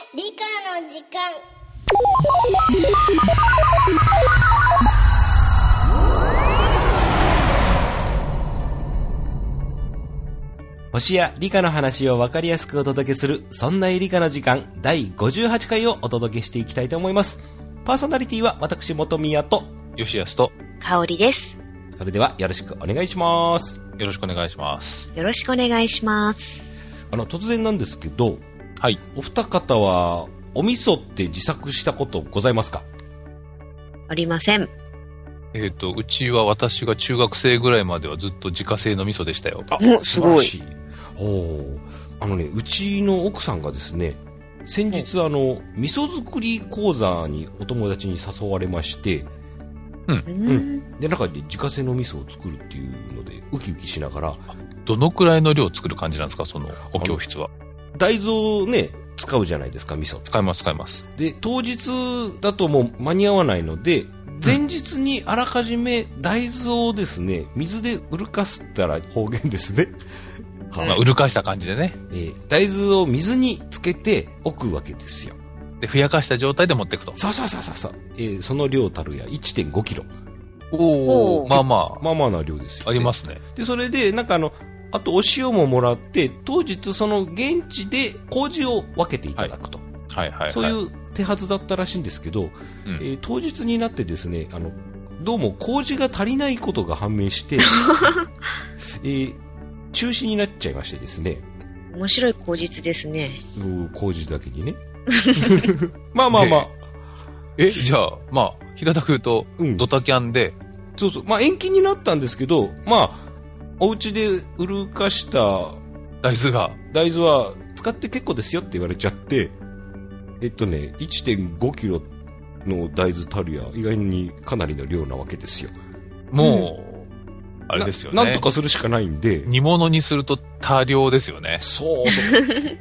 理科の時間。 星や理科の話を分かりやすくお届けする、そんな理科の時間第58回をお届けしていきたいと思います。パーソナリティは私本宮と吉安と香織です。 それではよろしくお願いします。 よろしくお願いします。 よろしくお願いします。 突然なんですけど、 はい。 お二方はお味噌って自作したことございますか？ ありません。 うちは私が中学生ぐらいまではずっと自家製の味噌でしたよ。 あ、 すごい。 素晴らしい。うちの奥さんがですね、先日味噌作り講座にお友達に誘われまして、で、中で自家製の味噌を作るっていうので、ウキウキしながら。 どのくらいの量作る感じなんですか、そのお教室は。 大豆をね、使うじゃないですか、味噌。 使います。 で、当日だともう間に合わないので、前日にあらかじめ大豆をですね、水でうるかすったら方言ですね。 うるかした感じでね。 大豆を水につけて置くわけですよ。 で、ふやかした状態で持っていくと。 そう。その量たるや 1.5 キロ。 まあまあな量ですよ、ね。 ありますね。 で、それで、あとお塩ももらって、当日その現地で麹を分けていただくと。 はい。 そういう手はずだったらしいんですけど、当日になってですね、どうも麹が足りないことが判明して、中止になっちゃいましてですね。 面白い口実ですね。 麹だけにね。まあ。 じゃあ、平たく言うと、ドタキャンで。 そう。延期になったんですけど、お家でうるかした大豆は使って結構ですよって言われちゃって、1.5 キロの大豆たるや、意外にかなりの量なわけですよ。 もう、あれですよね。 なんとかするしかないんで。 煮物にすると多量ですよね。 そう。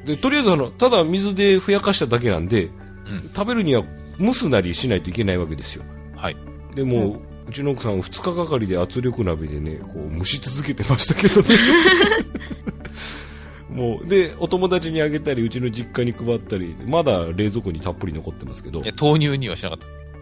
で、とりあえずただ水でふやかしただけなんで、食べるには蒸すなりしないといけないわけですよ。 はい。 でも、うちの奥さん2日がかりで圧力鍋でね、こう蒸し続けてましたけどね。もう、で、お友達にあげたり、うちの実家に配ったり、まだ冷蔵庫にたっぷり残ってますけど。 豆乳にはしなかった。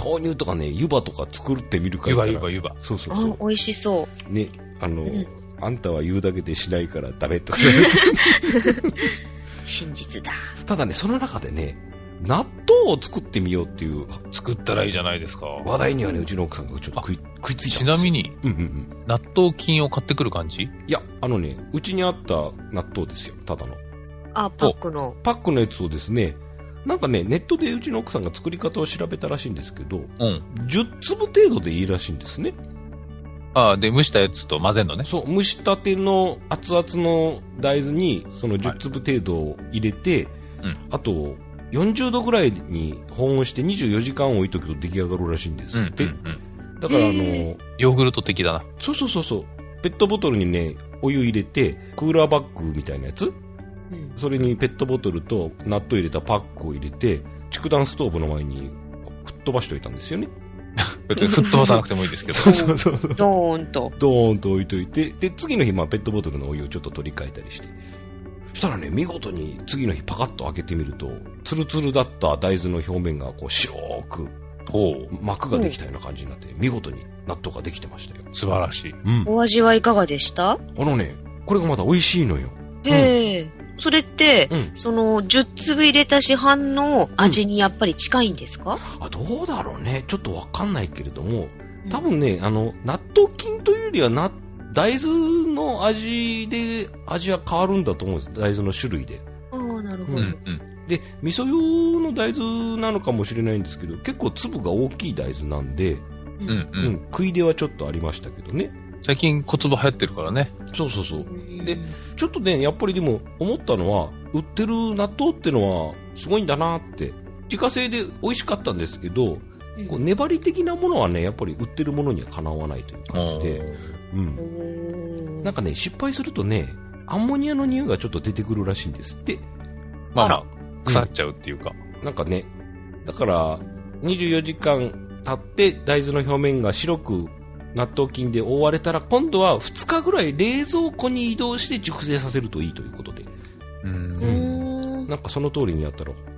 豆乳とかね、湯葉とか作ってみるから。 湯葉。 そう。 美味しそう。 ね、あんたは言うだけでしないからダメとか言われて。 真実だ。 ただね、その中でね、納豆を作ってみようっていう。 作ったらいいじゃないですか。 話題にはね、うちの奥さんがちょっと食いついたんですよ。 ちなみに、納豆菌を買ってくる感じ？ いや、うちにあった納豆ですよ、ただの。 パックの。 パックのやつをですね、ネットでうちの奥さんが作り方を調べたらしいんですけど、10粒程度でいいらしいんですね。 で、蒸したやつと混ぜんのね。 そう、蒸したての熱々の大豆に、その10粒程度を入れて、あと、40度ぐらいに保温して24時間置いとくと出来上がるらしいんですって。だからヨーグルト的だな。 そう。ペットボトルにね、お湯入れて、クーラーバッグみたいなやつ、それにペットボトルと納豆入れたパックを入れて、蓄暖ストーブの前に吹っ飛ばしといたんですよね。 別に吹っ飛ばさなくてもいいですけど。 そう。ドーンと置いといて、で、次の日、ペットボトルのお湯をちょっと取り替えたりして。そしたらね、見事に次の日パカッと開けてみると、ツルツルだった大豆の表面がこう白く、膜ができたような感じになって、見事に納豆ができてましたよ。 素晴らしい。 お味はいかがでした？ これがまた美味しいのよ。 それって、その10粒入れた市販の味にやっぱり近いんですか？ どうだろうね。ちょっとわかんないけれども、多分ね、納豆菌というよりは大豆の味は変わるんだと思うんです。大豆の種類で。 なるほど。 で、味噌用の大豆なのかもしれないんですけど、結構粒が大きい大豆なんで、食い出はちょっとありましたけどね。 最近小粒流行ってるからね。 そう。で、ちょっとね、やっぱりでも思ったのは、売ってる納豆ってのはすごいんだなって。自家製で美味しかったんですけど、こう粘り的なものはね、やっぱり売ってるものにはかなわないという感じで、失敗するとね、アンモニアの匂いがちょっと出てくるらしいんですって。 腐っちゃうっていうか。 だから、24時間経って大豆の表面が白く納豆菌で覆われたら、今度は2日ぐらい冷蔵庫に移動して熟成させるといいということで。なんかその通りにやったら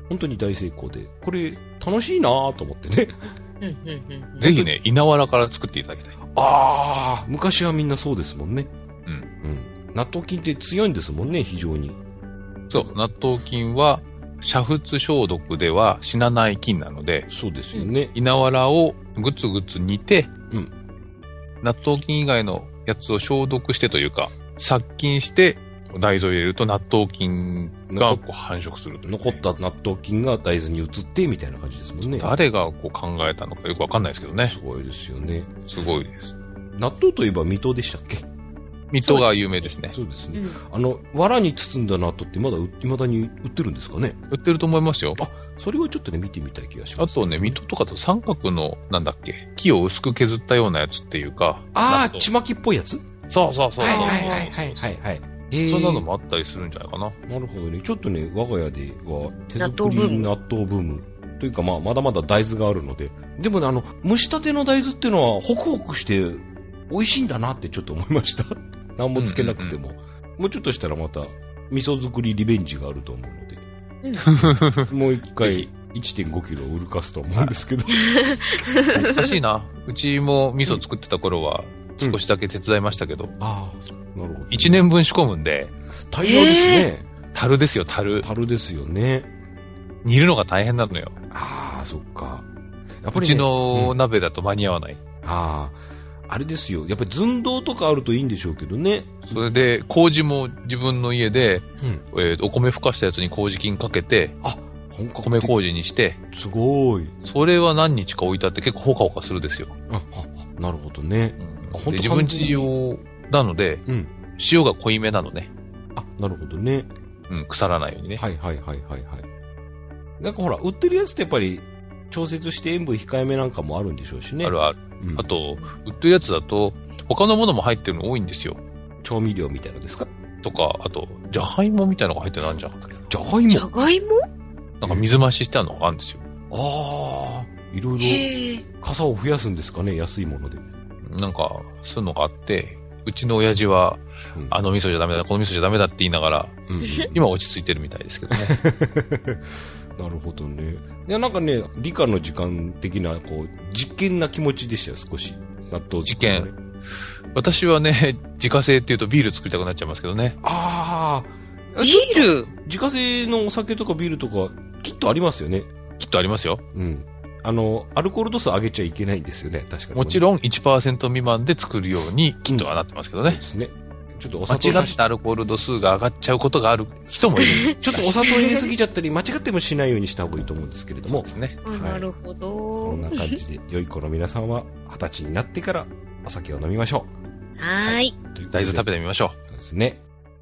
本当に大成功で、これ楽しいなぁと思ってね。 ぜひね、稲わらから作っていただきたい。 ああ、昔はみんなそうですもんね。 うん。 うん。納豆菌って強いんですもんね、非常に。 そう、納豆菌は、煮沸消毒では死なない菌なので、 そうですよね。 稲わらをぐつぐつ煮て、 うん。 納豆菌以外のやつを消毒してというか、殺菌して、大豆を入れると納豆菌がこう繁殖するというね、 残った納豆菌が大豆に移ってみたいな感じですもんね。 誰がこう考えたのかよくわかんないですけどね。 すごいですよね。 すごいです。 納豆といえば水戸でしたっけ？ 水戸が有名ですね。 そうですね。藁に包んだ納豆って未だに売ってるんですかね？ 売ってると思いますよ。 あ、それはちょっとね、見てみたい気がします。 あとね、水戸とかと三角の、なんだっけ、木を薄く削ったようなやつっていうか。 ああ、ちまきっぽいやつ？ そうそうそう。 はい。 そんなのもあったりするんじゃないかな。 なるほどね。ちょっとね、我が家では手作り納豆ブームというか、まだまだ大豆があるので。でもね、蒸したての大豆っていうのはホクホクして美味しいんだなってちょっと思いました。何もつけなくても。もうちょっとしたらまた味噌作りリベンジがあると思うので。もう一回 1.5 キロ売るかすと思うんですけど。 懐かしいな。うちも味噌作ってた頃は少しだけ手伝いましたけど。 ああ、なるほど。 1年分仕込むんで。 大量ですね。 樽ですよ、樽。 樽ですよね。 煮るのが大変なのよ。 ああ、そっか。やっぱり、 ね、うちの鍋だと間に合わない。 ああ、あれですよ。やっぱり寸胴とかあるといいんでしょうけどね。 それで、麹も自分の家で、お米ふかしたやつに麹菌かけて、 本格的。 米麹にして、 すごい。 それは何日か置いてあって結構ほかほかするですよ。 なるほどね。 で自分家用なので、塩が濃いめなのね。 なるほどね。 腐らないようにね。 はい。なんかほら、売ってるやつってやっぱり、調節して塩分控えめなんかもあるんでしょうしね。 ある。あと、売ってるやつだと、他のものも入ってるの多いんですよ。 調味料みたいなのですか？ とか、あと、じゃがいもみたいなのが入ってるのあるんじゃなかったっけ？ じゃがいも？ じゃがいも？ なんか水増ししてあるのがあるんですよ。 いろいろ、傘を増やすんですかね、安いもので。 なんか、そういうのがあって、うちの親父は、あの味噌じゃダメだ、この味噌じゃダメだって言いながら、今落ち着いてるみたいですけどね。 なるほどね。いや、なんかね、理科の時間的な、実験な気持ちでしたよ、少し。納豆実験。私はね、自家製って言うとビール作りたくなっちゃいますけどね。 ビール？ 自家製のお酒とかビールとか、きっとありますよね。 きっとありますよ。 アルコール度数上げちゃいけないんですよね、確かに。 もちろん 1% 未満で作るように、きっとはなってますけどね。 そうですね。ちょっとお砂糖間違ったアルコール度数が上がっちゃうことがある人もいる。 ちょっとお砂糖入れすぎちゃったり、間違ってもしないようにした方がいいと思うんですけれども。 そうですね。 なるほど。 そんな感じで、良い子の皆さんは、20歳になってからお酒を飲みましょう。はい。 大豆食べてみましょう。 そうですね。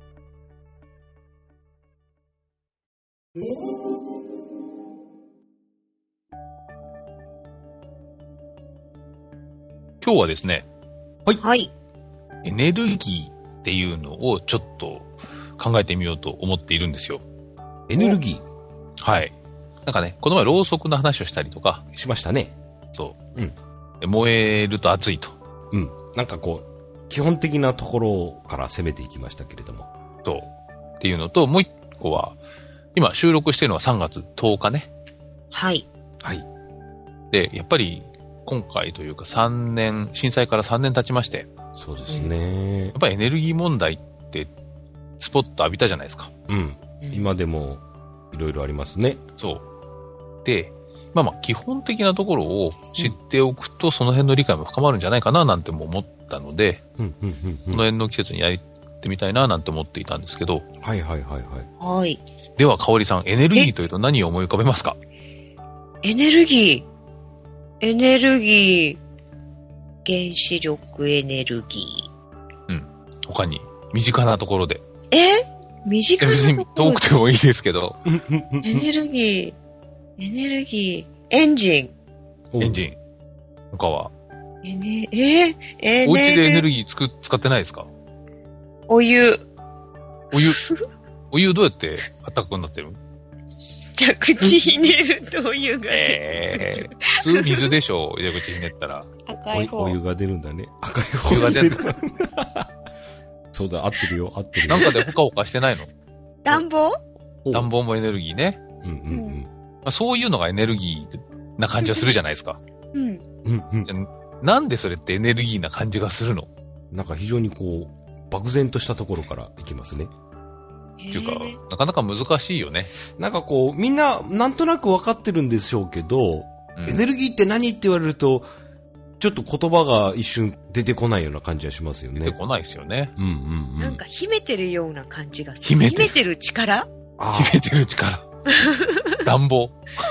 今日はですね。 はい。 エネルギーっていうのをちょっと考えてみようと思っているんですよ。 エネルギー？ はい。なんかね、この前ろうそくの話をしたりとか。 しましたね。 そう。燃えると熱いと。 なんか基本的なところから攻めていきましたけれども。 そう。っていうのと、もう一個は、今収録してるのは3月10日ね。 はい。 で、やっぱり今回というか震災から3年経ちまして。 そうですね。 やっぱりエネルギー問題ってスポット浴びたじゃないですか。 今でもいろいろありますね。 そう。で、基本的なところを知っておくと、その辺の理解も深まるんじゃないかななんても思ったので、この辺の季節にやってみたいななんて思っていたんですけど。 はい。 では、かおりさん、エネルギーというと何を思い浮かべますか？ エネルギー。原子力エネルギー。 他に、身近なところで。 身近なところ？別に遠くてもいいですけど。 エネルギー。エンジン。 他は？ お家でエネルギー使ってないですか？ お湯どうやって暖かくなってる？ 蛇口ひねるとお湯が出てくる。 普通水でしょ、蛇口ひねったら。 赤い方。 お湯が出るんだね。赤い方が出る。そうだ、合ってるよ。 なんかでほかほかしてないの？ 暖房もエネルギーね。 あ、そういうのがエネルギーな感じがするじゃないですか。 うん。 なんでそれってエネルギーな感じがするの？ なんか非常にこう、漠然としたところからいきますね。 っていうか、なかなか難しいよね。 なんかこう、みんななんとなく分かってるんでしょうけど、エネルギーって何って言われると、ちょっと言葉が一瞬出てこないような感じがしますよね。 出てこないですよね。 なんか秘めてるような感じがする。 秘めてる力？ 秘めてる力。暖房。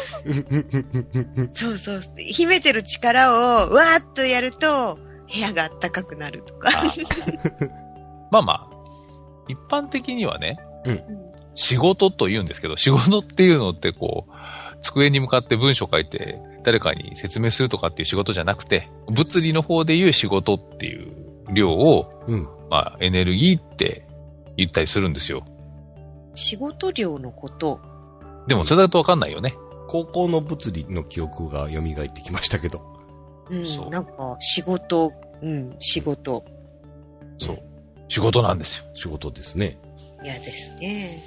そうそう。秘めてる力をわーっとやると、部屋が暖かくなるとか。 まあまあ、一般的にはね、仕事と言うんですけど、仕事っていうのってこう、机に向かって文章書いて誰かに説明するとかっていう仕事じゃなくて、物理の方でいう仕事っていう量を、まあエネルギーって言ったりするんですよ。 仕事量のこと。 でもそれだとわかんないよね。 高校の物理の記憶が蘇ってきましたけど。 なんか仕事、仕事。 そう。仕事なんですよ。 仕事ですね。 嫌ですね。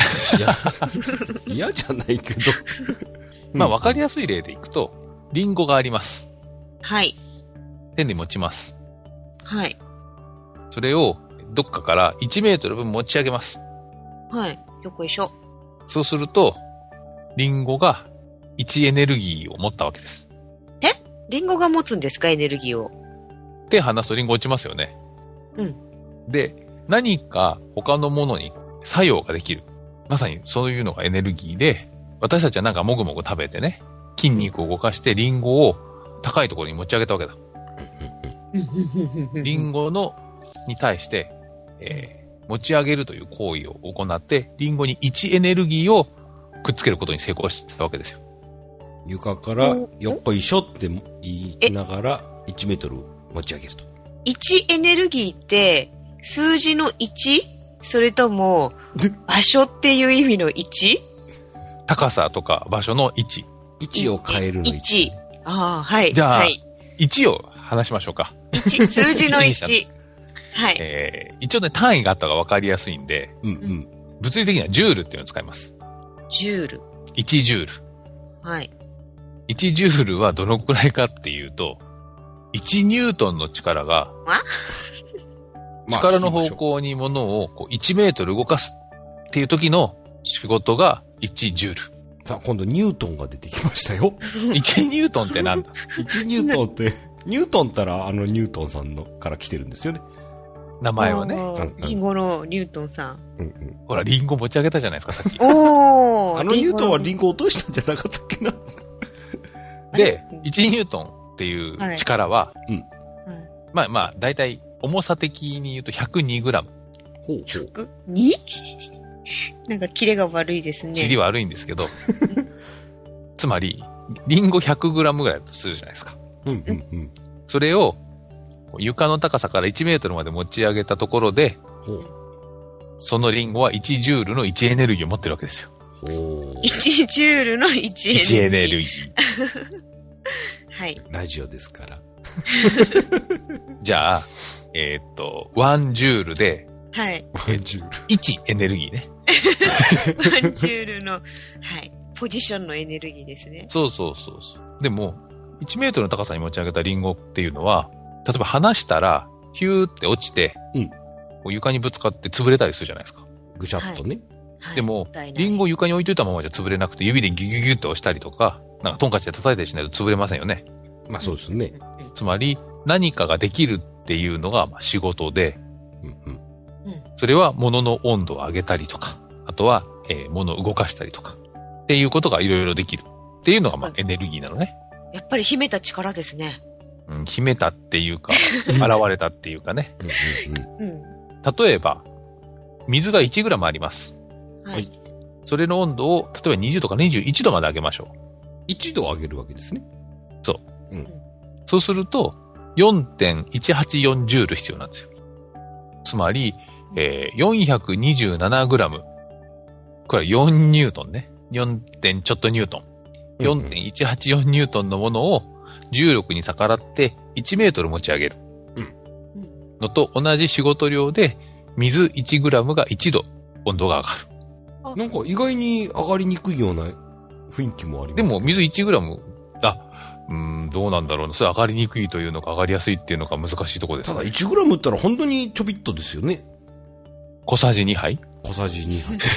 嫌じゃないけど。 まあ、わかりやすい例でいくと、リンゴがあります。 はい。 手に持ちます。 はい。 それを、どっかから1メートル分持ち上げます。 はい。よこいしょ。 そうすると、リンゴが1エネルギーを持ったわけです。 リンゴが持つんですか、エネルギーを。 手離すとリンゴ落ちますよね。で、何か他のものに作用ができる。まさにそういうのがエネルギーで、私たちはなんかもぐもぐ食べてね、筋肉を動かしてリンゴを高いところに持ち上げたわけだ。リンゴに対して、持ち上げるという行為を行って、リンゴに1エネルギーをくっつけることに成功したわけですよ。 床からよっこいしょって言いながら1メートル持ち上げると。 1エネルギーって数字の 1？ それとも場所っていう意味の 1？ 高さとか場所の1。 1を変えるの 1。 ああ、はい。 じゃあ、 はい、 1を話しましょうか。 1、数字の1。はい。 一応ね、単位があった方が分かりやすいんで、物理的にはジュールっていうのを使います。 ジュール。 1ジュール。はい。1ジュールはどのくらいかっていうと、1ニュートンの力が、力の方向に物をこう1メートル動かすっていう時の仕事が1ジュール。 さあ、今度ニュートンが出てきましたよ。 1ニュートンってなんだ？ 1 ニュートンって、ニュートンったらニュートンさんのから来てるんですよね。 名前はね。 リンゴのニュートンさん。 ほら、リンゴ持ち上げたじゃないですか、さっき。 ニュートンはリンゴ落としたんじゃなかったっけな。 で、1ニュートンっていう力は、まあ、だいたい重さ的に言うと102グラム。 102？ なんかキレが悪いですね。 キレ悪いんですけど、つまり、リンゴ100グラムぐらいだとするじゃないですか。それを、床の高さから1メートルまで持ち上げたところで、そのリンゴは1ジュールの1エネルギーを持ってるわけですよ。 1ジュールの1エネルギー。はい。 ラジオですから。 じゃあ、1ジュールで、 はい。 1エネルギーね。 1ジュールの、はい。ポジションのエネルギーですね。 そう。でも、1メートルの高さに持ち上げたリンゴっていうのは、例えば離したら、ヒューって落ちて、こう床にぶつかって潰れたりするじゃないですか。 ぐしゃっとね。 でも、リンゴを床に置いといたままじゃ潰れなくて、指でギュギュギュって押したりとか、なんかトンカチで叩いたりしないと潰れませんよね。 まあそうですね。 つまり、何かができるっていうのが仕事で、それは物の温度を上げたりとか、あとは、物を動かしたりとか、っていうことがいろいろできるっていうのが、まあ、エネルギーなのね。 やっぱり秘めた力ですね。 秘めたっていうか、現れたっていうかね。例えば、水が1グラムあります。 はい。 それの温度を、例えば20度か21度まで上げましょう。1度上げるわけですね。 そう。そうすると、4.184 ジュール必要なんですよ。つまり、427グラム。これは4ニュートンね。4. 点ちょっとニュートン。4.184 ニュートンのものを重力に逆らって1メートル持ち上げる。のと同じ仕事量で水1グラムが1度温度が上がる。 なんか意外に上がりにくいような雰囲気もあります。 でも、水 1g、どうなんだろうな。それ上がりにくいというのか上がりやすいっていうのか難しいところですね。 ただ 1g ったら本当にちょびっとですよね。 小さじ2杯小さじ2杯。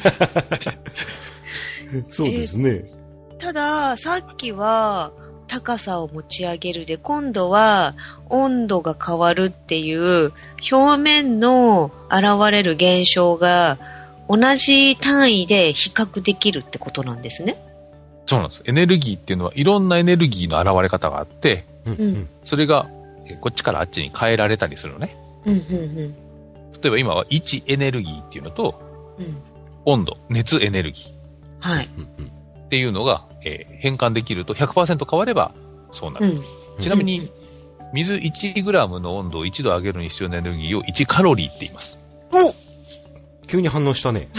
そうですね。 ただ、さっきは、高さを持ち上げるで、今度は温度が変わるっていう表面の現れる現象が同じ単位で比較できるってことなんですね。 そうなんです。エネルギーっていうのはいろんなエネルギーの現れ方があって、それがこっちからあっちに変えられたりするのね。例えば今は位置エネルギーっていうのと、温度、熱エネルギー。 はい。 っていうのが、変換できると 100% 変わればそうなる。ちなみに、水 1g の温度を1度上げるに必要なエネルギーを1カロリーって言います。 急に反応したね。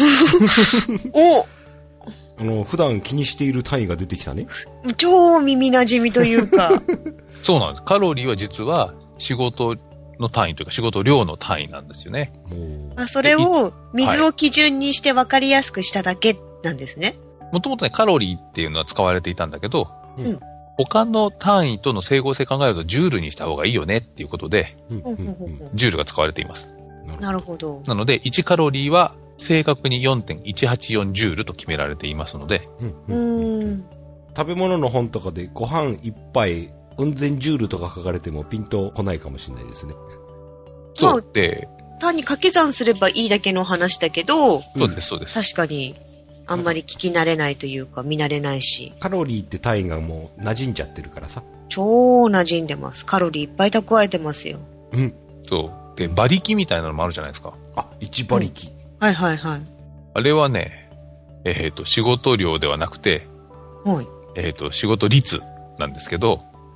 お普段気にしている単位が出てきたね。 超耳馴染みというか。 そうなんです。カロリーは実は仕事の単位というか仕事量の単位なんですよね。 それを水を基準にして分かりやすくしただけなんですね。 もともとね、カロリーっていうのは使われていたんだけど、他の単位との整合性考えるとジュールにした方がいいよねっていうことで、ジュールが使われています。 なるほど。 なので、1カロリーは正確に 4.184 ジュールと決められていますので、 食べ物の本とかでご飯一杯、うん千ジュールとか書かれてもピンとこないかもしれないですね。 そうで、 単に掛け算すればいいだけの話だけど、 そうです、そうです。 確かに、あんまり聞き慣れないというか、見慣れないし。 カロリーって単位がもう馴染んじゃってるからさ。 超馴染んでます。カロリーいっぱい蓄えてますよ。 そう。で、馬力みたいなのもあるじゃないですか。 1馬力。 はいはいはい。 あれはね、仕事量ではなくて、 はい。 仕事率なんですけど、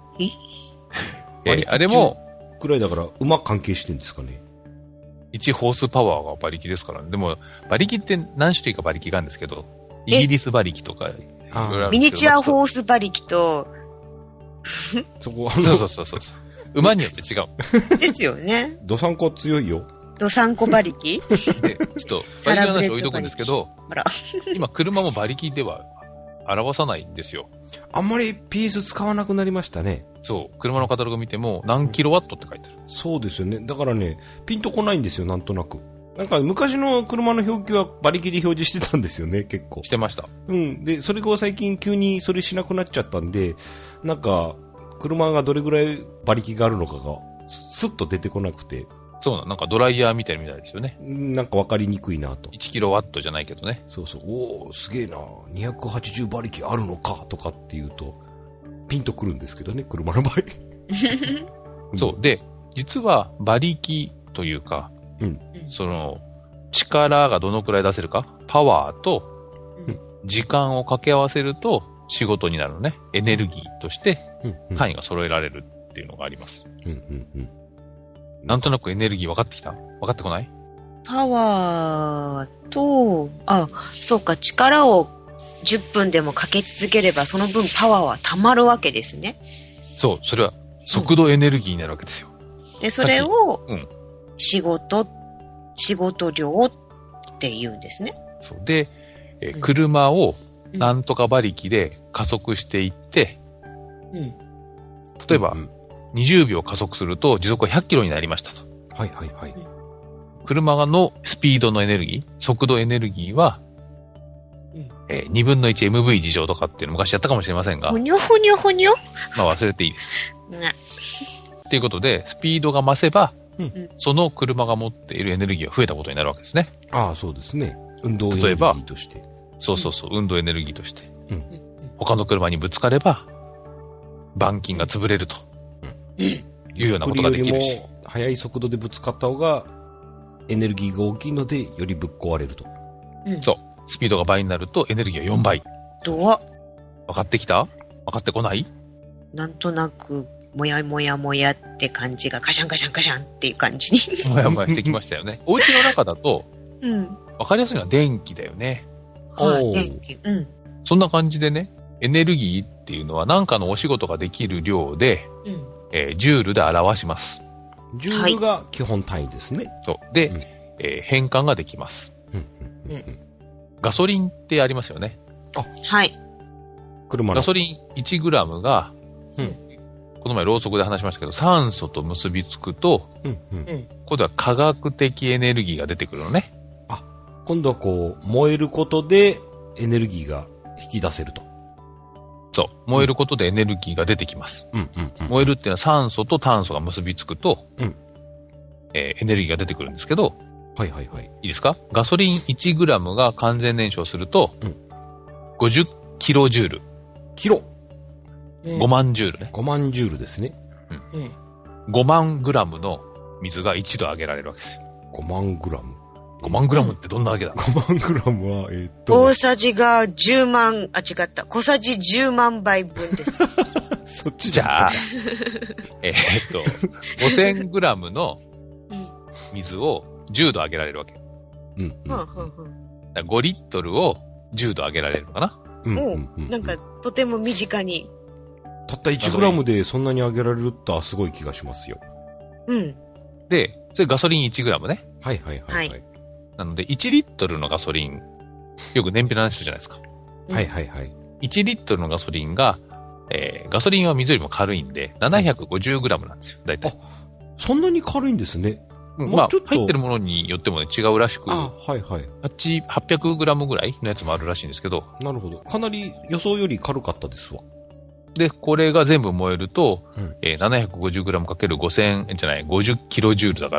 あれも、 くらいだから馬関係してるんですかね。 1ホースパワーが馬力ですからね。でも、馬力って何種類か馬力があるんですけど、イギリス馬力とか、 ミニチュアホース馬力と、 そこそう。馬によって違う。 ですよね。 ドサンコ強いよ。 ドサンコ馬力で、ちょっと、馬力の話置いとくんですけど、今車も馬力では表さないんですよ。 あんまり PS 使わなくなりましたね。 そう。車のカタログ見ても何キロワットって書いてある。 そうですよね。だからね、ピンとこないんですよ、なんとなく。なんか昔の車の表記は馬力で表示してたんですよね、結構。 してました。 で、それが最近急にそれしなくなっちゃったんで、なんか、車がどれぐらい馬力があるのかが、スッと出てこなくて。 そうなんかドライヤーみたいですよね。 なんかわかりにくいなと。 1キロワットじゃないけどね。 そうそう。おー、すげえな。280馬力あるのか、とかっていうと、ピンとくるんですけどね、車の場合。 そう。で、実は馬力というか、その、力がどのくらい出せるか、パワーと、時間を掛け合わせると仕事になるのね。エネルギーとして、単位が揃えられるっていうのがあります。なんとなくエネルギー分かってきた？分かってこない？ パワーと、そうか、力を10分でもかけ続ければ、その分パワーは溜まるわけですね。 そう、それは速度エネルギーになるわけですよ。 で、それを、仕事量って言うんですね。 そうで、車をなんとか馬力で加速していって、例えば、20秒加速すると時速が100キロになりましたと。車のスピードのエネルギー、速度エネルギーは、2分の 1MV 事情とかっていうの昔やったかもしれませんが。 ほにょほにょほにょ。 まあ忘れていいです。ということで、スピードが増せば、その車が持っているエネルギーが増えたことになるわけですね。 そうですね。運動エネルギーとして。 そう、運動エネルギーとして。他の車にぶつかれば、板金が潰れると。いうようなことができるし。 よりも速い速度でぶつかった方が、エネルギーが大きいので、よりぶっ壊れると。 そう。スピードが倍になるとエネルギーは4倍。 分かってきた？分かってこない？ なんとなく、もやもやもやって感じがカシャンカシャンカシャンっていう感じに。 もやもやしてきましたよね。お家の中だと、分かりやすいのは電気だよね。 電気。 そんな感じでね、エネルギーっていうのは何かのお仕事ができる量で、ジュールで表します。 ジュールが基本単位ですね。 そう。で、変換ができます。ガソリンってありますよね。 はい。 車の。 ガソリン 1g が、この前ろうそくで話しましたけど、酸素と結びつくと、今度は化学的エネルギーが出てくるのね。 今度はこう、燃えることでエネルギーが引き出せると。 そう。燃えることでエネルギーが出てきます。燃えるっていうのは酸素と炭素が結びつくと、エネルギーが出てくるんですけど、 いいですか？ガソリン 1g が完全燃焼すると、50キロジュール。 キロ。 5万ジュールね。 5万ジュールですね。 5万グラムの水が1度上げられるわけですよ。 5万グラム。 5万グラムってどんなわけだ？ 5万グラムは、 大さじが10万、違った。小さじ10万杯分です。 そっちじゃあ、5000グラムの水を10度上げられるわけ。5リットルを10度上げられるのかな？ なんか、とても身近に。 たった1グラムでそんなに上げられるってすごい気がしますよ。 で、それガソリン1グラムね。 はい。 なので、1リットルのガソリン、よく燃費の話するじゃないですか。1リットルのガソリンが、ガソリンは水よりも軽いんで、750グラムなんですよ、大体。 そんなに軽いんですね。 まあ、入ってるものによってもね、違うらしく、 800 グラムぐらいのやつもあるらしいんですけど。 なるほど。かなり予想より軽かったですわ。 で、これが全部燃えると、750グラムかける50キロジュールだから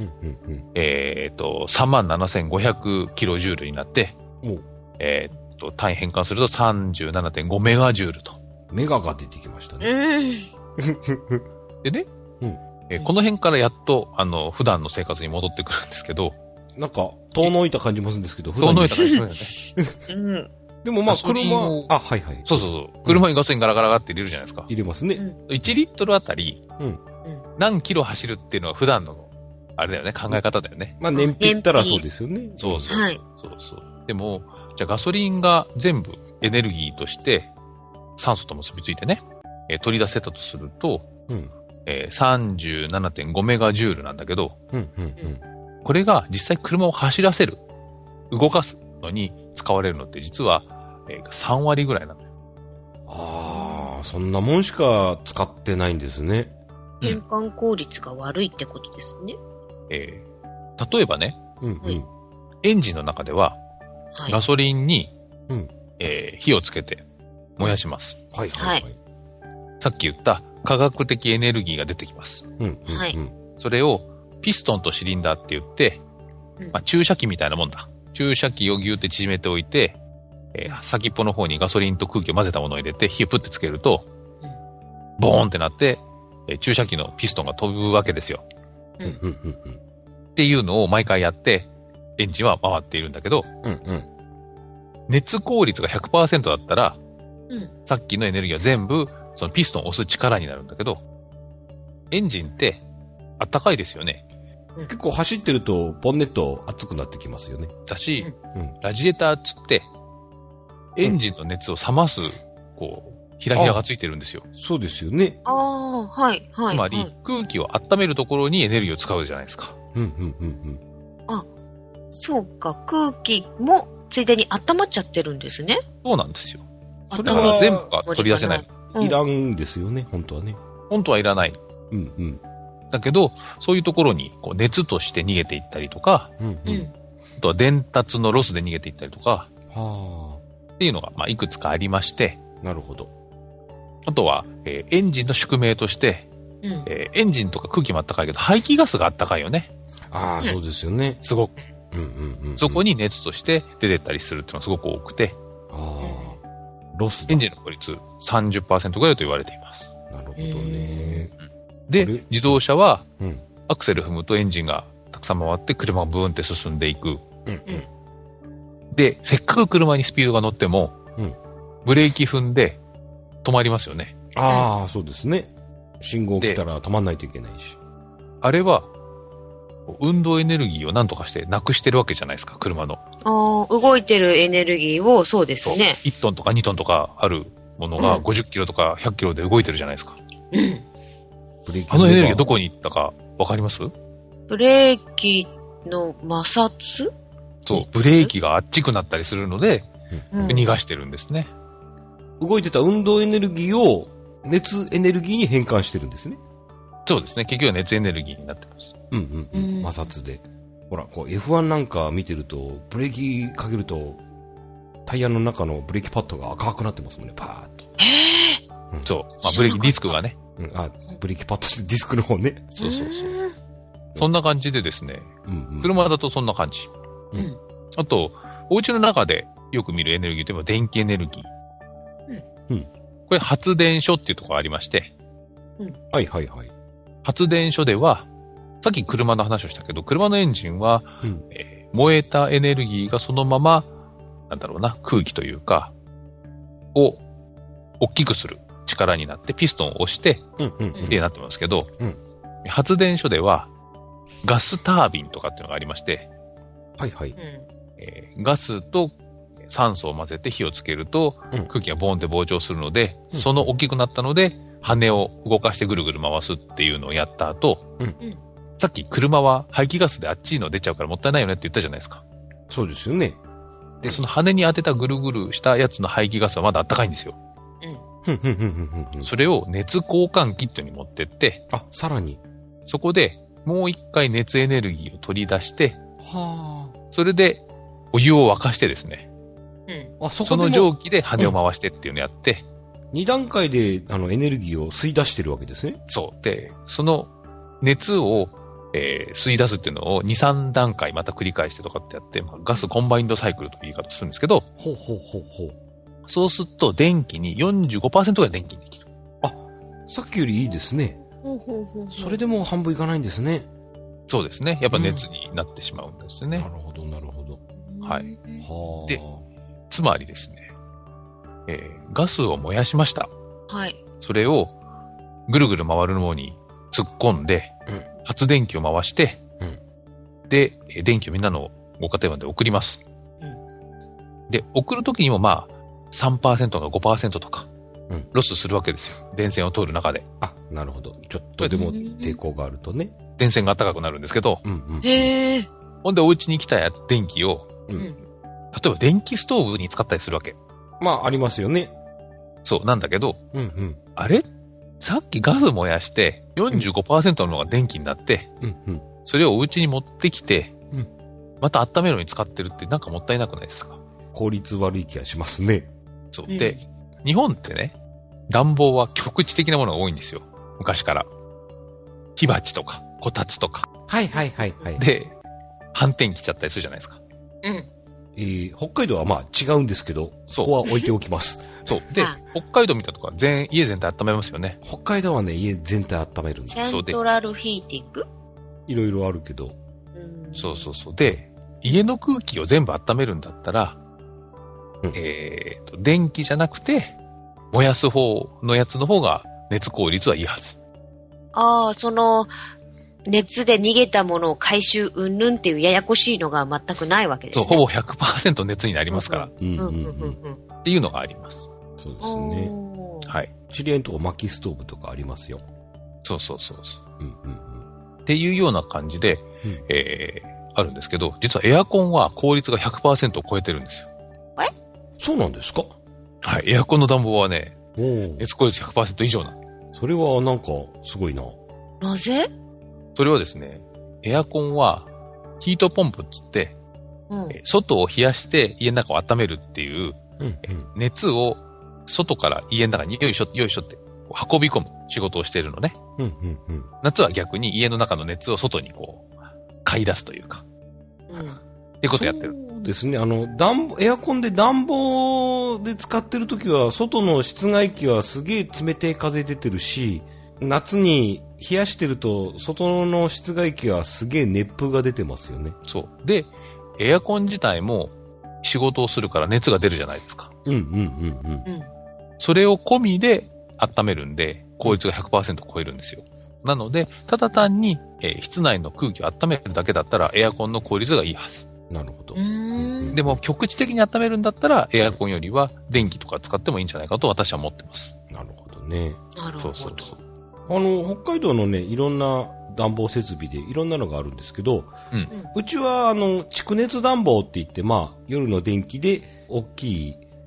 、37,500キロジュールになって、単位変換すると 37.5 メガジュールと。 メガが出てきましたね。 でね、この辺からやっと、普段の生活に戻ってくるんですけど。 なんか、遠のいた感じもするんですけど、 遠のいた感じもするよね。 でもまあ、車、 そう。車にガソリンガラガラガって入れるじゃないですか。 入れますね。 1リットルあたり、何キロ走るっていうのは普段の、あれだよね、考え方だよね。 まあ、燃費言ったらそうですよね。 そう。でも、じゃあガソリンが全部エネルギーとして酸素と結びついてね、取り出せたとすると、37.5 メガジュールなんだけど、これが実際車を走らせる、動かすのに使われるのって実は、3割ぐらいなのよ。 そんなもんしか使ってないんですね。 変換効率が悪いってことですね。 例えばね、エンジンの中では、ガソリンに、火をつけて燃やします。さっき言った化学的エネルギーが出てきます。それをピストンとシリンダーって言って、注射器みたいなもんだ。注射器をギューって縮めておいて、先っぽの方にガソリンと空気を混ぜたものを入れて火をプッてつけると、ボーンってなって、注射器のピストンが飛ぶわけですよ。っていうのを毎回やって、エンジンは回っているんだけど、熱効率が 100% だったら、さっきのエネルギーは全部、そのピストンを押す力になるんだけど、エンジンってあったかいですよね。 結構走ってると、ボンネット熱くなってきますよね。 だし、ラジエーターっつって、エンジンの熱を冷ます、ひらひらがついてるんですよ。 そうですよね。 つまり、空気を温めるところにエネルギーを使うじゃないですか。 そうか、空気もついでに温まっちゃってるんですね。 そうなんですよ。それは全部は取り出せない。 いらんですよね、本当はね。 本当はいらない。だけど、そういうところに熱として逃げていったりとか、あとは伝達のロスで逃げていったりとか、っていうのが、いくつかありまして、 なるほど。 あとは、エンジンの宿命として、エンジンとか空気もあったかいけど、排気ガスがあったかいよね。 そうですよね。 すごく。そこに熱として出てったりするっていうのがすごく多くて、 ロス。 エンジンの効率 30% ぐらいと言われています。 なるほどね。 で、自動車は、アクセル踏むとエンジンがたくさん回って車がブーンって進んでいく。で、せっかく車にスピードが乗っても、ブレーキ踏んで止まりますよね。 そうですね。信号来たら止まんないといけないし。 あれは、運動エネルギーを何とかしてなくしてるわけじゃないですか、車の。 動いてるエネルギーを、そうですね。 1トンとか2トンとかあるものが50キロとか100キロで動いてるじゃないですか。あのエネルギーどこに行ったかわかります？ ブレーキの摩擦？ そう、ブレーキがあっちくなったりするので、逃がしてるんですね。 動いてた運動エネルギーを熱エネルギーに変換してるんですね。 そうですね。結局は熱エネルギーになってます。 摩擦で。ほら、こう F1 なんか見てると、ブレーキかけると、タイヤの中のブレーキパッドが赤くなってますもんね、パーッと。 そう。まあ、ブレーキディスクがね。 ブレーキパッドしてディスクの方ね。 そう。そんな感じでですね。車だとそんな感じ。あと、お家の中でよく見るエネルギーといえば電気エネルギー。これ発電所っていうところがありまして。 はい。 発電所では、さっき車の話をしたけど、車のエンジンは、燃えたエネルギーがそのまま、なんだろうな、空気というか、を大きくする力になってピストンを押して、ってなってますけど、発電所では、ガスタービンとかっていうのがありまして、ガスと酸素を混ぜて火をつけると、空気がボーンって膨張するので、その大きくなったので、羽を動かしてぐるぐる回すっていうのをやった後、さっき車は排気ガスであっちの出ちゃうからもったいないよねって言ったじゃないですか。 そうですよね。 で、その羽に当てたぐるぐるしたやつの排気ガスはまだあったかいんですよ。それを熱交換器っていうのに持ってって、 さらに。 そこでもう一回熱エネルギーを取り出して、それでお湯を沸かしてですね。その蒸気で羽を回してっていうのをやって、 2段階でエネルギーを吸い出してるわけですね。 そう。で、その熱を吸い出すっていうのを2、3段階また繰り返してとかってやって、ガスコンバインドサイクルという言い方をするんですけど、そうすると電気に 45% が電気にできる。 さっきよりいいですね。それでも半分いかないんですね。 そうですね。やっぱ熱になってしまうんですね。 なるほど。 はい。で、つまりですね、ガスを燃やしました。それをぐるぐる回るのに突っ込んで、発電機を回して、で、電気をみんなのご家庭まで送ります。で、送るときにも3% か 5% とか、ロスするわけですよ。電線を通る中で。 なるほど。ちょっとでも抵抗があるとね。 電線が暖かくなるんですけど、ほんでお家に来た電気を、例えば電気ストーブに使ったりするわけ。 ありますよね。 そうなんだけど、あれさっきガス燃やして 45% ののが電気になって、それをお家に持ってきて、また温めるのに使ってるってなんかもったいなくないですか？ 効率悪い気がしますね。 そう。で、日本ってね、暖房は局地的なものが多いんですよ。昔から。火鉢とか、こたつとか。で、反転来ちゃったりするじゃないですか。 北海道は違うんですけど、そこは置いておきます。 そう。で、北海道見たとか家全体温めますよね。 北海道はね、家全体温めるんです。 セントラルヒーティング？ いろいろあるけど。 そう。で、家の空気を全部温めるんだったら、電気じゃなくて、燃やす方のやつの方が熱効率はいいはず。 その、熱で逃げたものを回収うんぬんっていうややこしいのが全くないわけですね。 そう、ほぼ 100% 熱になりますから。っていうのがあります。 そうですね。 はい。 知り合いのとこ薪ストーブとかありますよ。 そう。っていうような感じで、あるんですけど、実はエアコンは効率が 100% を超えてるんですよ。 そうなんですか？ はい。エアコンの暖房はね、熱効率 100% 以上なの。 それはなんか、すごいな。 なぜ？ それはですね、エアコンは、ヒートポンプっつって、外を冷やして家の中を温めるっていう、熱を外から家の中によいしょって運び込む仕事をしているのね。夏は逆に家の中の熱を外に買い出すというか。っていうことをやってる。 そうですね。エアコンで暖房で使ってるときは、外の室外機はすげえ冷てえ風出てるし、夏に冷やしてると、外の室外機はすげえ熱風が出てますよね。 そう。で、エアコン自体も仕事をするから熱が出るじゃないですか。それを込みで温めるんで、効率が 100% 超えるんですよ。なので、ただ単に、室内の空気を温めるだけだったら、エアコンの効率がいいはず。 なるほど。 でも、局地的に温めるんだったら、エアコンよりは電気とか使ってもいいんじゃないかと私は思ってます。 なるほどね。 なるほど。 そう。 北海道のね、いろんな暖房設備でいろんなのがあるんですけど、うちは蓄熱暖房って言って、夜の電気で大きい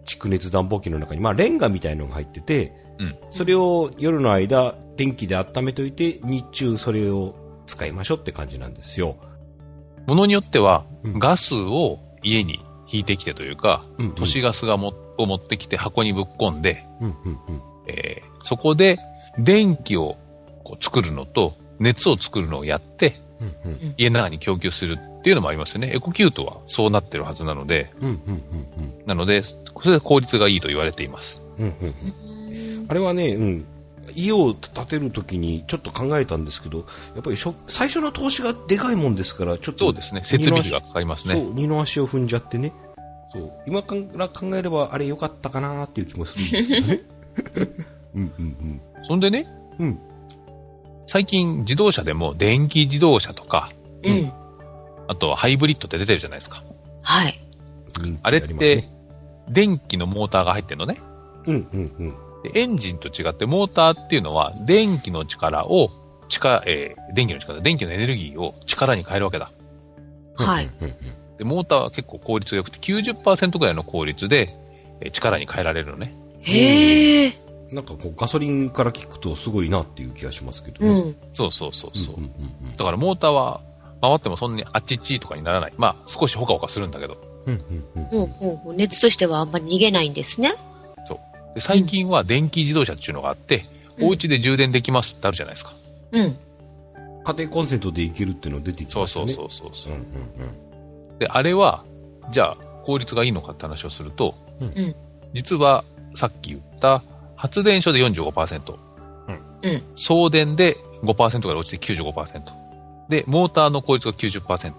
蓄熱暖房機の中に、レンガみたいなのが入ってて、それを夜の間、電気で温めといて、日中それを使いましょうって感じなんですよ。 ものによっては、ガスを家に引いてきてというか、都市ガスを持ってきて箱にぶっ込んで、そこで電気を作るのと熱を作るのをやって、家の中に供給するっていうのもありますよね。エコキュートはそうなってるはずなので、なので、それで効率がいいと言われています。 あれはね、家を建てるときにちょっと考えたんですけど、やっぱり最初の投資がでかいもんですから、ちょっと。そうですね。設備費がかかりますね。 そう、二の足を踏んじゃってね。そう、今から考えればあれ良かったかなっていう気もするんですけどね。 そんでね、最近自動車でも電気自動車とか、あとハイブリッドって出てるじゃないですか。 はい。 あれって、電気のモーターが入ってるのね。でエンジンと違ってモーターっていうのは電気の力を電気のエネルギーを力に変えるわけだ。 はい。 でモーターは結構効率が良くて 90% ぐらいの効率で力に変えられるのね。 へえ。 なんかガソリンから聞くとすごいなっていう気がしますけどね。 そう。だからモーターは回ってもそんなにあっちっちとかにならない。少しほかほかするんだけど。 熱としてはあんまり逃げないんですね。 で最近は電気自動車っていうのがあって、お家で充電できますってあるじゃないですか。 家庭コンセントでいけるっていうの出てきましたね。 そう。で、あれは、じゃあ、効率がいいのかって話をすると、実は、さっき言った、発電所で 45%、送電で 5% から落ちて 95%、で、モーターの効率が 90%、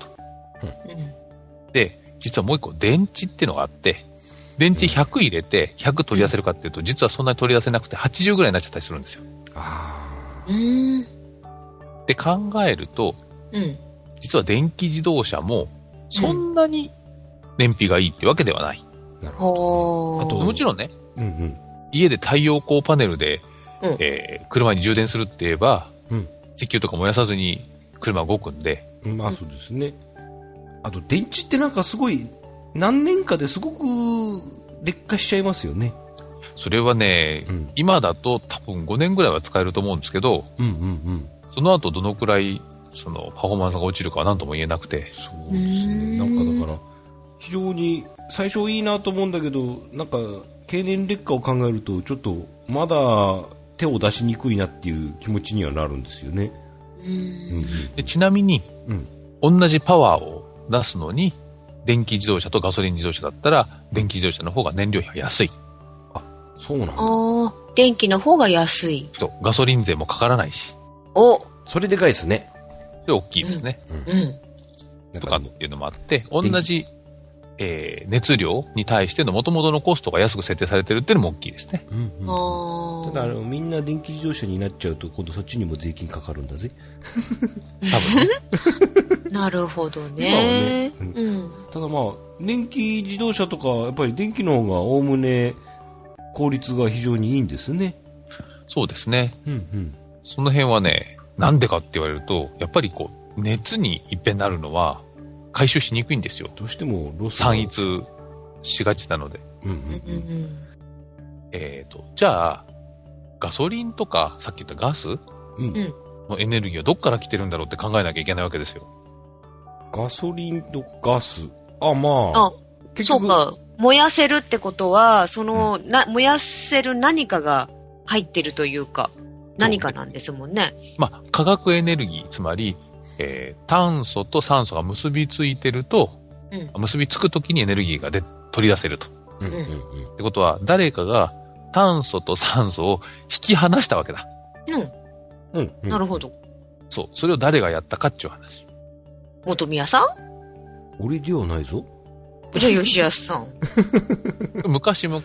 で、実はもう一個、電池っていうのがあって、電池100入れて100取り出せるかっていうと、実はそんなに取り出せなくて80ぐらいになっちゃったりするんですよ。って考えると、実は電気自動車もそんなに燃費がいいってわけではない。 なるほど。 あともちろんね、家で太陽光パネルで、車に充電するって言えば、石油とか燃やさずに車動くんで。 そうですね。あと電池ってなんかすごい何年かですごく劣化しちゃいますよね。 それはね、今だと多分5年ぐらいは使えると思うんですけど、その後どのくらいそのパフォーマンスが落ちるかは何とも言えなくて。 そうですね。なんかだから非常に最初いいなと思うんだけど、なんか経年劣化を考えるとちょっとまだ手を出しにくいなっていう気持ちにはなるんですよね。 でちなみに、同じパワーを出すのに電気自動車とガソリン自動車だったら電気自動車の方が燃料費が安い。 そうなんだ。 電気の方が安い。 そう、ガソリン税もかからないし。 それでかいですね。 で、大きいですね。とかっていうのもあって、同じ、熱量に対しての元々のコストが安く設定されてるっていうのも大きいですね。 ただみんな電気自動車になっちゃうと今度そっちにも税金かかるんだぜ。 多分ね。 なるほどね。 ただ電気自動車とかやっぱり電気の方がおおむね効率が非常にいいんですね。 そうですね。その辺はね、なんでかって言われると、やっぱり熱にいっぺんなるのは回収しにくいんですよ。 どうしてもロス散逸しがちなので。じゃあ、ガソリンとか、さっき言ったガスのエネルギーはどっから来てるんだろうって考えなきゃいけないわけですよ。 ガソリンとガス。 結局。そうか。燃やせるってことは、燃やせる何かが入ってるというか、何かなんですもんね。 化学エネルギー、つまり、炭素と酸素が結びついてると、結びつくときにエネルギーが取り出せると。ってことは、誰かが炭素と酸素を引き離したわけだ。 なるほど。 そう。それを誰がやったかっていう話。 元宮さん？ 俺ではないぞ。 じゃあ、吉安さん。 昔々、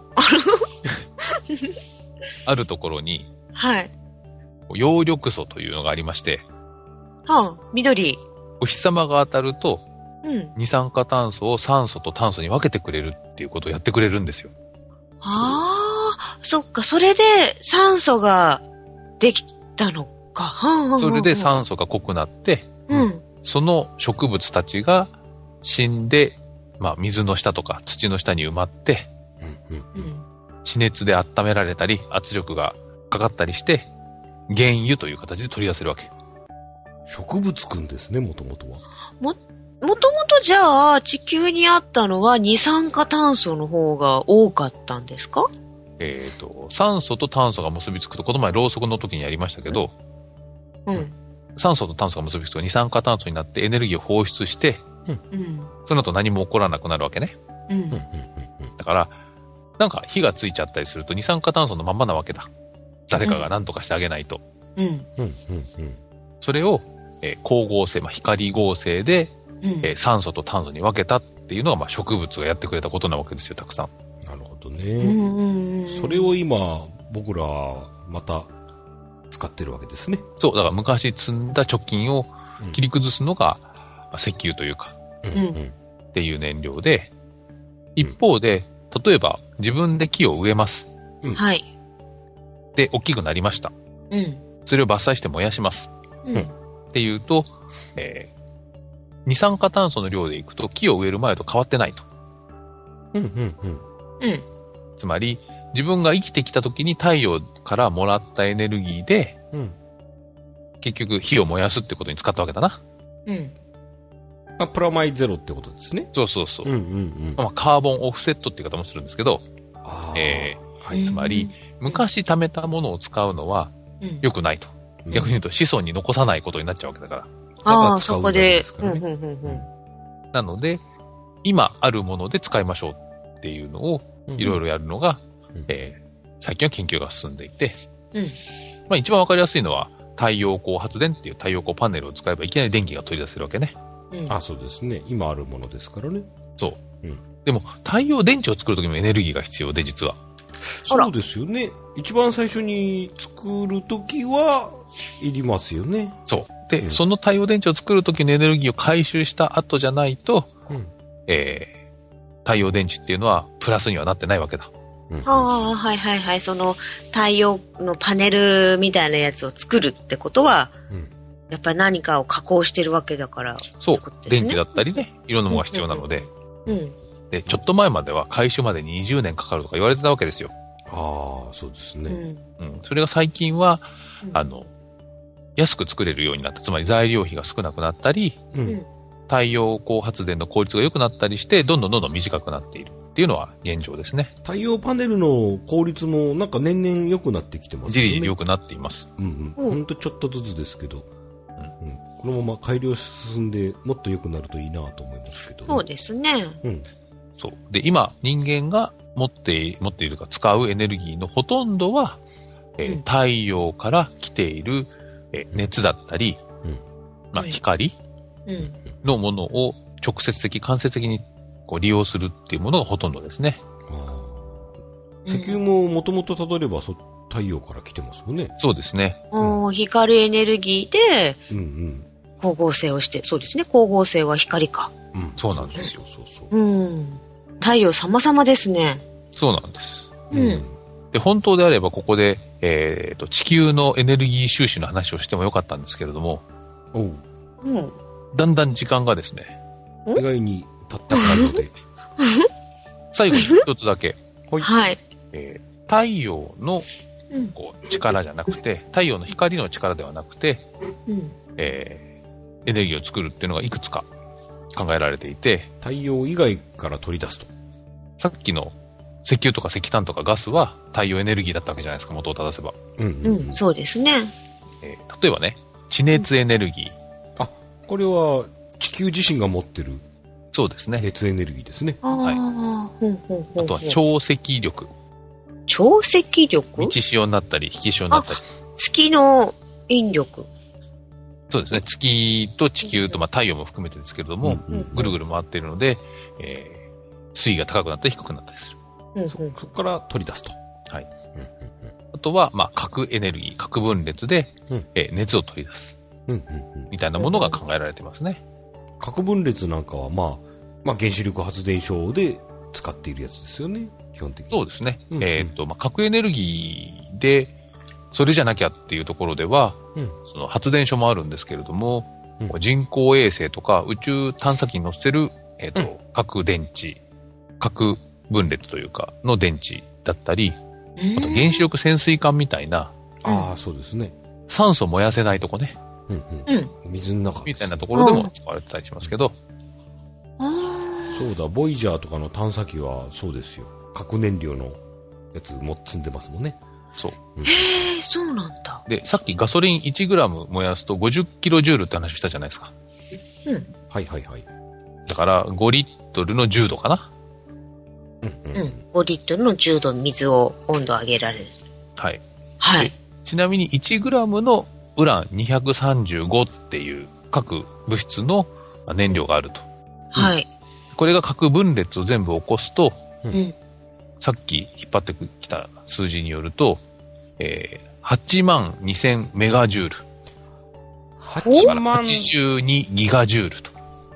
あるところに、葉緑素というのがありまして、 緑。 お日様が当たると、二酸化炭素を酸素と炭素に分けてくれるっていうことをやってくれるんですよ。 そっか、それで酸素ができたのか。 それで酸素が濃くなって、その植物たちが死んで、水の下とか土の下に埋まって、 地熱で温められたり、圧力がかかったりして、原油という形で取り出せるわけ。 植物くんですね、もともとは。 もともとじゃあ、地球にあったのは二酸化炭素の方が多かったんですか？ 酸素と炭素が結びつくと、この前ろうそくの時にやりましたけど、酸素と炭素が結びつくと二酸化炭素になってエネルギーを放出して、その後何も起こらなくなるわけね。だから、なんか火がついちゃったりすると二酸化炭素のまんまなわけだ。誰かが何とかしてあげないと。それを、光合成、光合成で、酸素と炭素に分けたっていうのが、植物がやってくれたことなわけですよ、たくさん。 なるほどね。それを今、僕ら、また、使ってるわけですね。 そう、だから昔積んだ貯金を切り崩すのが、石油というか、っていう燃料で、一方で、例えば自分で木を植えます。 はい。 で、大きくなりました。それを伐採して燃やします。っていうと、二酸化炭素の量でいくと木を植える前と変わってないと。つまり、自分が生きてきた時に太陽からもらったエネルギーで、結局火を燃やすってことに使ったわけだな。 プラマイゼロってことですね。 そう。カーボンオフセットって言い方もするんですけど、つまり、昔貯めたものを使うのは良くないと。逆に言うと子孫に残さないことになっちゃうわけだから。 そこで。 なので、今あるもので使いましょうっていうのをいろいろやるのが、最近は研究が進んでいて、一番わかりやすいのは太陽光発電っていう太陽光パネルを使えばいきなり電気が取り出せるわけね。 そうですね。今あるものですからね。 そう。でも、太陽電池を作るときもエネルギーが必要で、実は。 そうですよね。一番最初に作るときはいりますよね。 そう。で、その太陽電池を作るときのエネルギーを回収した後じゃないと、太陽電池っていうのはプラスにはなってないわけだ。 その太陽のパネルみたいなやつを作るってことは、やっぱり何かを加工してるわけだから。 そう。電気だったりね、いろんなものが必要なので。で、ちょっと前までは回収までに20年かかるとか言われてたわけですよ。 そうですね。 それが最近は、安く作れるようになった。つまり材料費が少なくなったり、太陽光発電の効率が良くなったりして、どんどん短くなっているっていうのは現状ですね。 太陽パネルの効率もなんか年々良くなってきてますね。 じりじり良くなっています。 ほんとちょっとずつですけど。このまま改良進んでもっと良くなるといいなと思いますけど、 そうですね。 そう。で、今、人間が持っているか使うエネルギーのほとんどは、太陽から来ている、熱だったり、光のものを直接的、間接的に利用するっていうものがほとんどですね。 石油ももともと例えば太陽から来てますもんね。 そうですね。 光エネルギーで、光合成をして、そうですね。光合成は光か。 そうなんですよ。 太陽様々ですね。 そうなんです。で、本当であればここで、地球のエネルギー収集の話をしてもよかったんですけれども、だんだん時間がですね、 意外に経ったので、 最後に一つだけ。太陽の力じゃなくて、太陽の光の力ではなくて、エネルギーを作るっていうのがいくつか考えられていて、 太陽以外から取り出すと。 さっきの石油とか石炭とかガスは太陽エネルギーだったわけじゃないですか、元を正せば。 そうですね。 例えばね、地熱エネルギー。 これは地球自身が持ってる。 そうですね。 熱エネルギーですね。 あとは潮汐力。 潮汐力？ 満ち潮になったり、引き潮になったり。 月の引力。 そうですね。月と地球と、太陽も含めてですけれども、ぐるぐる回っているので、水位が高くなったり低くなったりする。 そこから取り出すと。 あとは、核エネルギー、核分裂で、熱を取り出す。みたいなものが考えられていますね。 核分裂なんかは、原子力発電所で使っているやつですよね。基本的に。 そうですね。核エネルギーで、それじゃなきゃっていうところでは、その発電所もあるんですけれども、人工衛星とか宇宙探査機に載せる、核電池、核分裂というか、の電池だったり、あと原子力潜水艦みたいな、 そうですね。 酸素燃やせないとこね。 水の中みたいなところでも使われてたりしますけど。 そうだ、ボイジャーとかの探査機はそうですよ。核燃料のやつも積んでますもんね。 そう。 へえ、そうなんだ。 で、さっきガソリン 1g 燃やすと50キロジュールって話したじゃないですか。 はいはいはい。 だから5リットルの10度かな。 5リットルの10度水を温度上げられる。 はい。 はい。 ちなみに 1g のウラン235っていう各物質の燃料があると。 はい。 これが核分裂を全部起こすと、さっき引っ張ってきた数字によると、82000メガジュール。82ギガジュールと。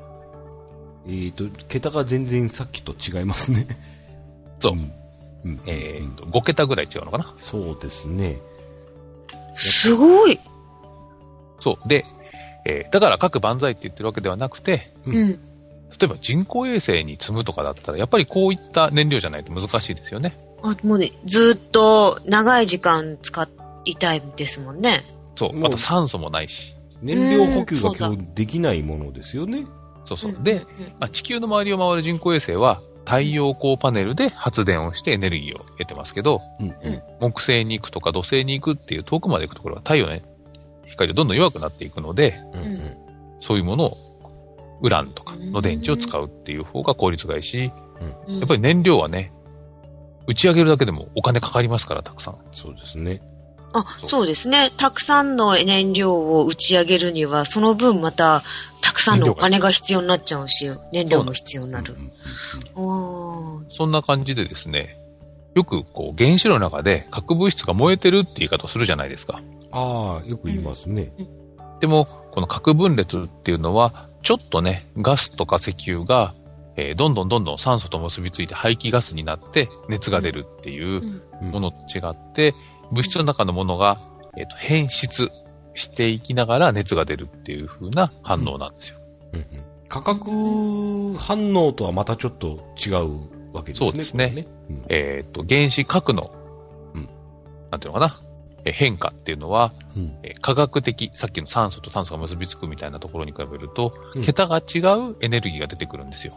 桁が全然さっきと違いますね。 そう。5桁ぐらい違うのかな。 そうですね。 すごい。 そう。で、だから核万歳って言ってるわけではなくて、例えば人工衛星に積むとかだったら、やっぱりこういった燃料じゃないと難しいですよね。 もうね、ずっと長い時間使いたいですもんね。 そう。あと酸素もないし。 燃料補給が基本できないものですよね。 そうそう。で、地球の周りを回る人工衛星は太陽光パネルで発電をしてエネルギーを得てますけど、木星に行くとか土星に行くっていう遠くまで行くところは太陽の光がどんどん弱くなっていくので、そういうものをウランとかの電池を使うっていう方が効率がいいし、やっぱり燃料はね、打ち上げるだけでもお金かかりますから、たくさん。 そうですね。 そうですね。たくさんの燃料を打ち上げるには、その分また、たくさんのお金が必要になっちゃうし、燃料も必要になる。 そんな感じでですね、よくこう原子炉の中で核物質が燃えてるって言い方をするじゃないですか。 よく言いますね。 でも、この核分裂っていうのは、ちょっとね、ガスとか石油が、どんどん酸素と結びついて排気ガスになって熱が出るっていうものと違って、物質の中のものが、変質していきながら熱が出るっていう風な反応なんですよ。 化学反応とはまたちょっと違うわけですね。 そうですね。原子核の、なんていうのかな、変化っていうのは、化学的、さっきの酸素と酸素が結びつくみたいなところに比べると、桁が違うエネルギーが出てくるんですよ。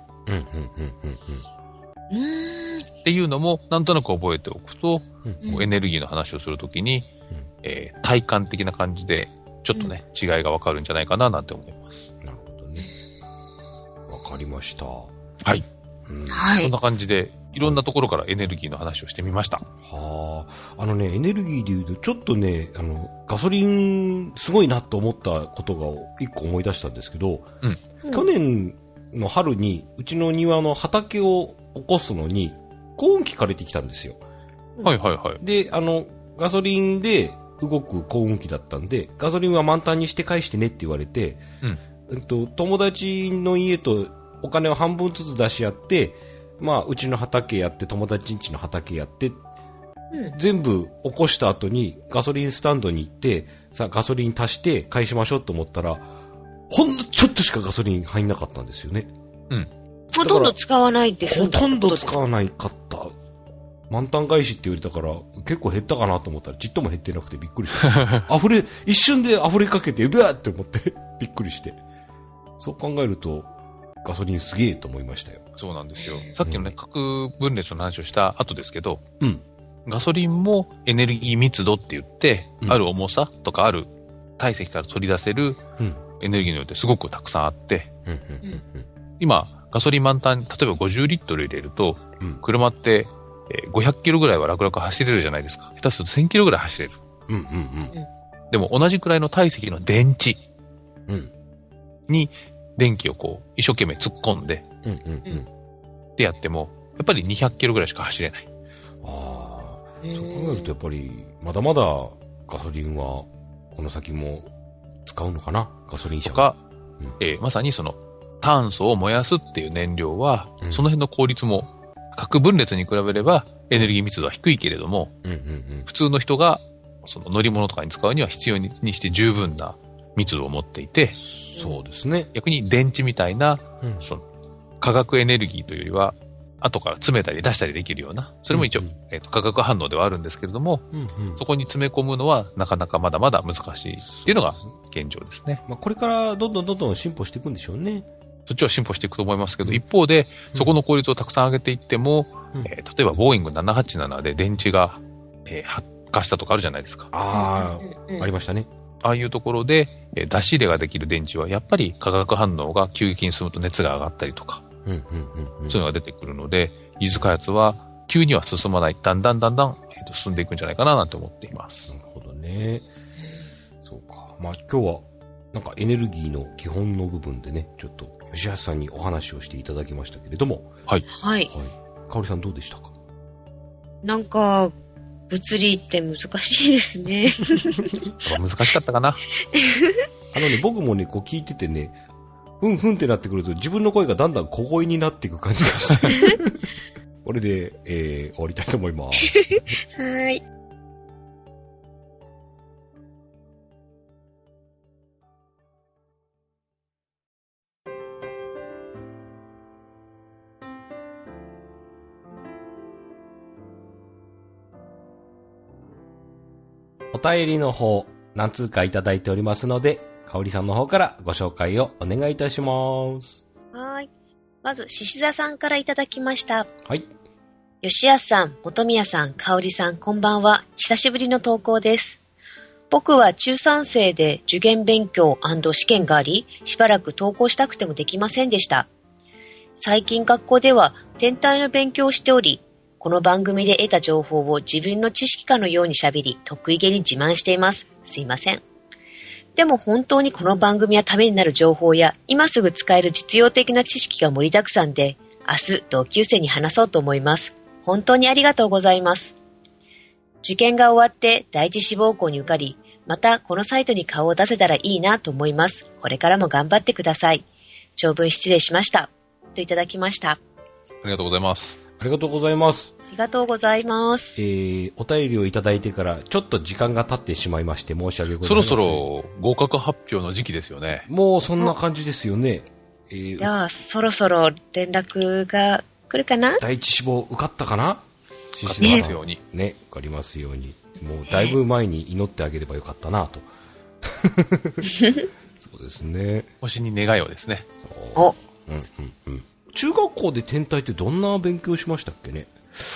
っていうのも、なんとなく覚えておくと、エネルギーの話をするときに、体感的な感じで、ちょっとね、違いがわかるんじゃないかななんて思います。 なるほどね。わかりました。 はい。そんな感じで、いろんなところからエネルギーの話をしてみました。 エネルギーで言うと、ちょっとね、ガソリンすごいなと思ったことが一個思い出したんですけど、去年の春にうちの庭の畑を起こすのに、耕運機借りてきたんですよ。で、ガソリンで動く耕運機だったんで、ガソリンは満タンにして返してねって言われて、友達の家とお金を半分ずつ出し合って、うちの畑やって、友達ん家の畑やって、全部起こした後にガソリンスタンドに行って、ガソリン足して返しましょうと思ったら、ほんのちょっとしかガソリン入んなかったんですよね。 ほとんど使わないです。 ほとんど使わないかった。満タン返しって言われたから、結構減ったかなと思ったら、ちっとも減ってなくてびっくりした。一瞬で溢れかけて、ビャーって思ってびっくりして。そう考えると、ガソリンすげえと思いましたよ。 そうなんですよ。さっきのね、核分裂の話をした後ですけど、ガソリンもエネルギー密度って言って、ある重さとかある体積から取り出せるエネルギーによってすごくたくさんあって、今、ガソリン満タン、例えば50リットル入れると、車って、500キロぐらいは楽々走れるじゃないですか。下手すると1000キロぐらい走れる。でも同じくらいの体積の電池に電気をこう一生懸命突っ込んで、ってやっても、やっぱり200キロぐらいしか走れない。 そう考えるとやっぱり、まだまだガソリンは、この先も使うのかな、ガソリン車が。まさにその、炭素を燃やすっていう燃料は、その辺の効率も、核分裂に比べればエネルギー密度は低いけれども、普通の人がその乗り物とかに使うには必要にして十分な密度を持っていて、 そうですね。 逆に電池みたいな、その化学エネルギーというよりは後から詰めたり出したりできるような、それも一応、化学反応ではあるんですけれども、そこに詰め込むのはなかなかまだまだ難しいっていうのが現状ですね。 まあ、これからどんどん進歩していくんでしょうね。 そっちは進歩していくと思いますけど、一方で、そこの効率をたくさん上げていっても、例えば、ボーイング787で電池が、発火したとかあるじゃないですか。 ありましたね。 ああいうところで、出し入れができる電池は、やっぱり化学反応が急激に進むと熱が上がったりとか、そういうのが出てくるので、技術開発は急には進まない。だんだん、進んでいくんじゃないかななんて思っています。 なるほどね。そうか。まあ今日は、なんかエネルギーの基本の部分でね、ちょっと吉橋さんにお話をしていただきましたけれども。 はい。 はい。 かおりさんどうでしたか？ なんか、物理って難しいですね。 難しかったかな。 僕もね、こう聞いててね、ふんってなってくると自分の声がだんだん小声になっていく感じがして。これで、終わりたいと思います。 はい。 お便りの方、何通かいただいておりますので、かおりさんの方からご紹介をお願いいたします。 はい。まず、獅子座さんからいただきました。 はい。 吉安さん、本宮さん、かおりさん、こんばんは。久しぶりの投稿です。僕は中3生で受験勉強&試験があり、しばらく投稿したくてもできませんでした。最近学校では天体の勉強をしており、この番組で得た情報を自分の知識かのように喋り、得意げに自慢しています。すいません。でも本当にこの番組はためになる情報や、今すぐ使える実用的な知識が盛りだくさんで、明日同級生に話そうと思います。本当にありがとうございます。受験が終わって第一志望校に受かり、またこのサイトに顔を出せたらいいなと思います。これからも頑張ってください。長文失礼しました。といただきました。 ありがとうございます。 ありがとうございます。 ありがとうございます。 お便りをいただいてからちょっと時間が経ってしまいまして申し訳ございません。 そろそろ合格発表の時期ですよね。 もうそんな感じですよね。 じゃあそろそろ連絡が来るかな？ 第一志望受かったかな？ 受かりますように。 ね、受かりますように。もうだいぶ前に祈ってあげればよかったなと。そうですね。 星に願いをですね。 そう。中学校で天体ってどんな勉強しましたっけね？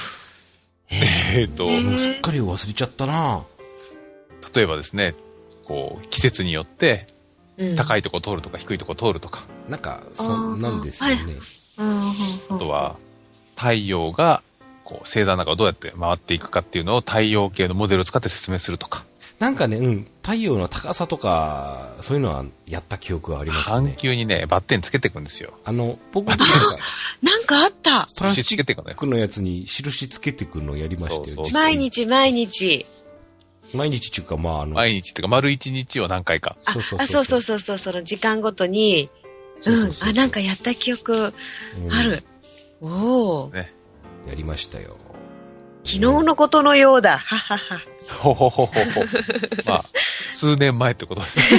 もうすっかり忘れちゃったな。 例えばですね、こう季節によって高いとこ通るとか低いとこ通るとか、 なんかそんなんですよね。 あとは太陽がこう星座の中をどうやって回っていくかっていうのを太陽系のモデルを使って説明するとか。 なんかね、太陽の高さとかそういうのはやった記憶はありますね。 半球にねバッテンつけていくんですよ。 僕なんかあった。 プラスチックのやつに印つけてくるのをやりましたよ。 毎日毎日っていうか毎日っていうか丸一日を何回か。 そうその時間ごとになんかやった記憶ある。おお。 ね。やりましたよ。 昨日のことのようだ。ははは。 ほほほほほ。まあ数年前ってことですね。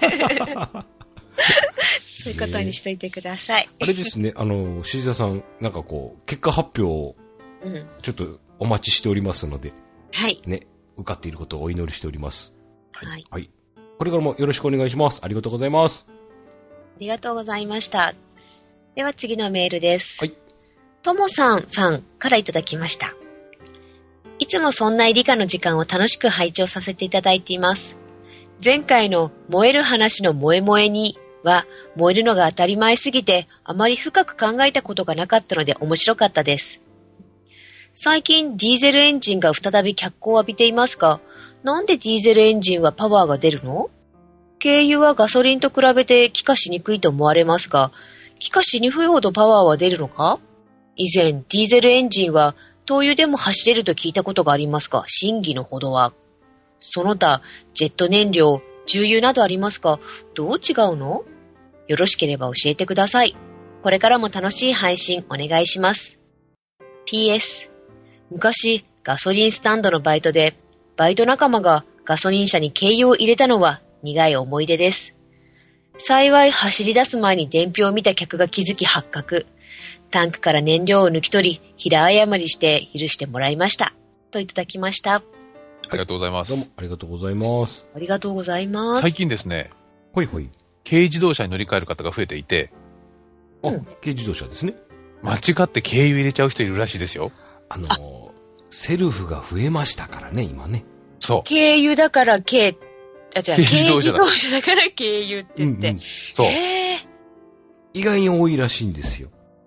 そういうことにしといてください。 あれですね、しずやさん、なんかこう、結果発表を、ちょっとお待ちしておりますので、 はい。 ね、受かっていることをお祈りしております。 はい。 はい。これからもよろしくお願いします。ありがとうございます。 ありがとうございました。では次のメールです。 はい。 ともさんからいただきました。いつもそんな理科の時間を楽しく拝聴させていただいています。前回の燃える話の萌え萌えには燃えるのが当たり前すぎてあまり深く考えたことがなかったので面白かったです。最近ディーゼルエンジンが再び脚光を浴びていますが、なんでディーゼルエンジンはパワーが出るの？軽油はガソリンと比べて気化しにくいと思われますが、気化しにくいほどパワーは出るのか？以前ディーゼルエンジンは灯油でも走れると聞いたことがありますが、真偽のほどは。その他、ジェット燃料、重油などありますが、どう違うの？よろしければ教えてください。これからも楽しい配信お願いします。PS、昔ガソリンスタンドのバイトで、バイト仲間がガソリン車に軽油を入れたのは苦い思い出です。幸い走り出す前に伝票を見た客が気づき発覚。 タンクから燃料を抜き取り、平謝りして許してもらいました。といただきました。 ありがとうございます。 どうもありがとうございます。 ありがとうございます。 最近ですね、 ほいほい。 軽自動車に乗り換える方が増えていて、 軽自動車ですね。 間違って軽油入れちゃう人いるらしいですよ。 セルフが増えましたからね、今ね。 そう。 軽油だから軽自動車だから軽油って言って。うんうん、 そう。 意外に多いらしいんですよ。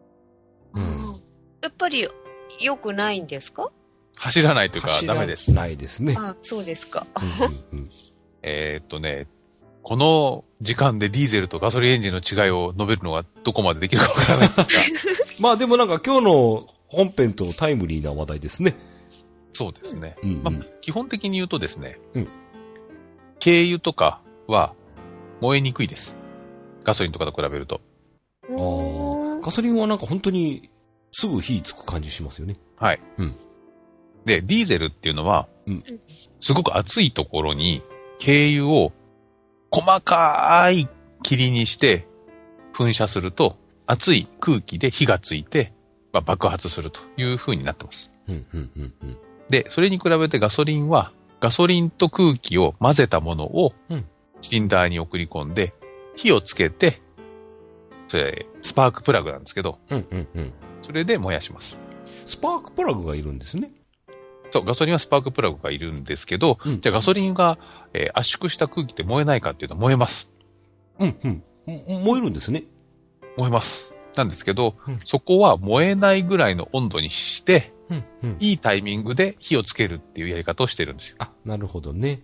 やっぱり良くないんですか？ 走らないというかダメです。 走らないですね。 そうですか。 この時間でディーゼルとガソリンエンジンの違いを述べるのがどこまでできるかわからないですが。 まあでもなんか今日の本編とタイムリーな話題ですね。 そうですね。 うんうんまあ、基本的に言うとですね、軽油とかは燃えにくいです。ガソリンとかと比べると。 ガソリンはなんか本当にすぐ火つく感じしますよね。 はい。で、ディーゼルっていうのは、すごく熱いところに軽油を細かい霧にして噴射すると熱い空気で火がついて、爆発するという風になってます。で、それに比べてガソリンはガソリンと空気を混ぜたものをシリンダーに送り込んで火をつけて、それスパークプラグなんですけど、それで燃やします。 スパークプラグがいるんですね。 そう、ガソリンはスパークプラグがいるんですけど、じゃあガソリンが、圧縮した空気って燃えないかっていうと燃えます。 燃えるんですね。 燃えます。なんですけど、そこは燃えないぐらいの温度にして、いいタイミングで火をつけるっていうやり方をしてるんですよ。 なるほどね。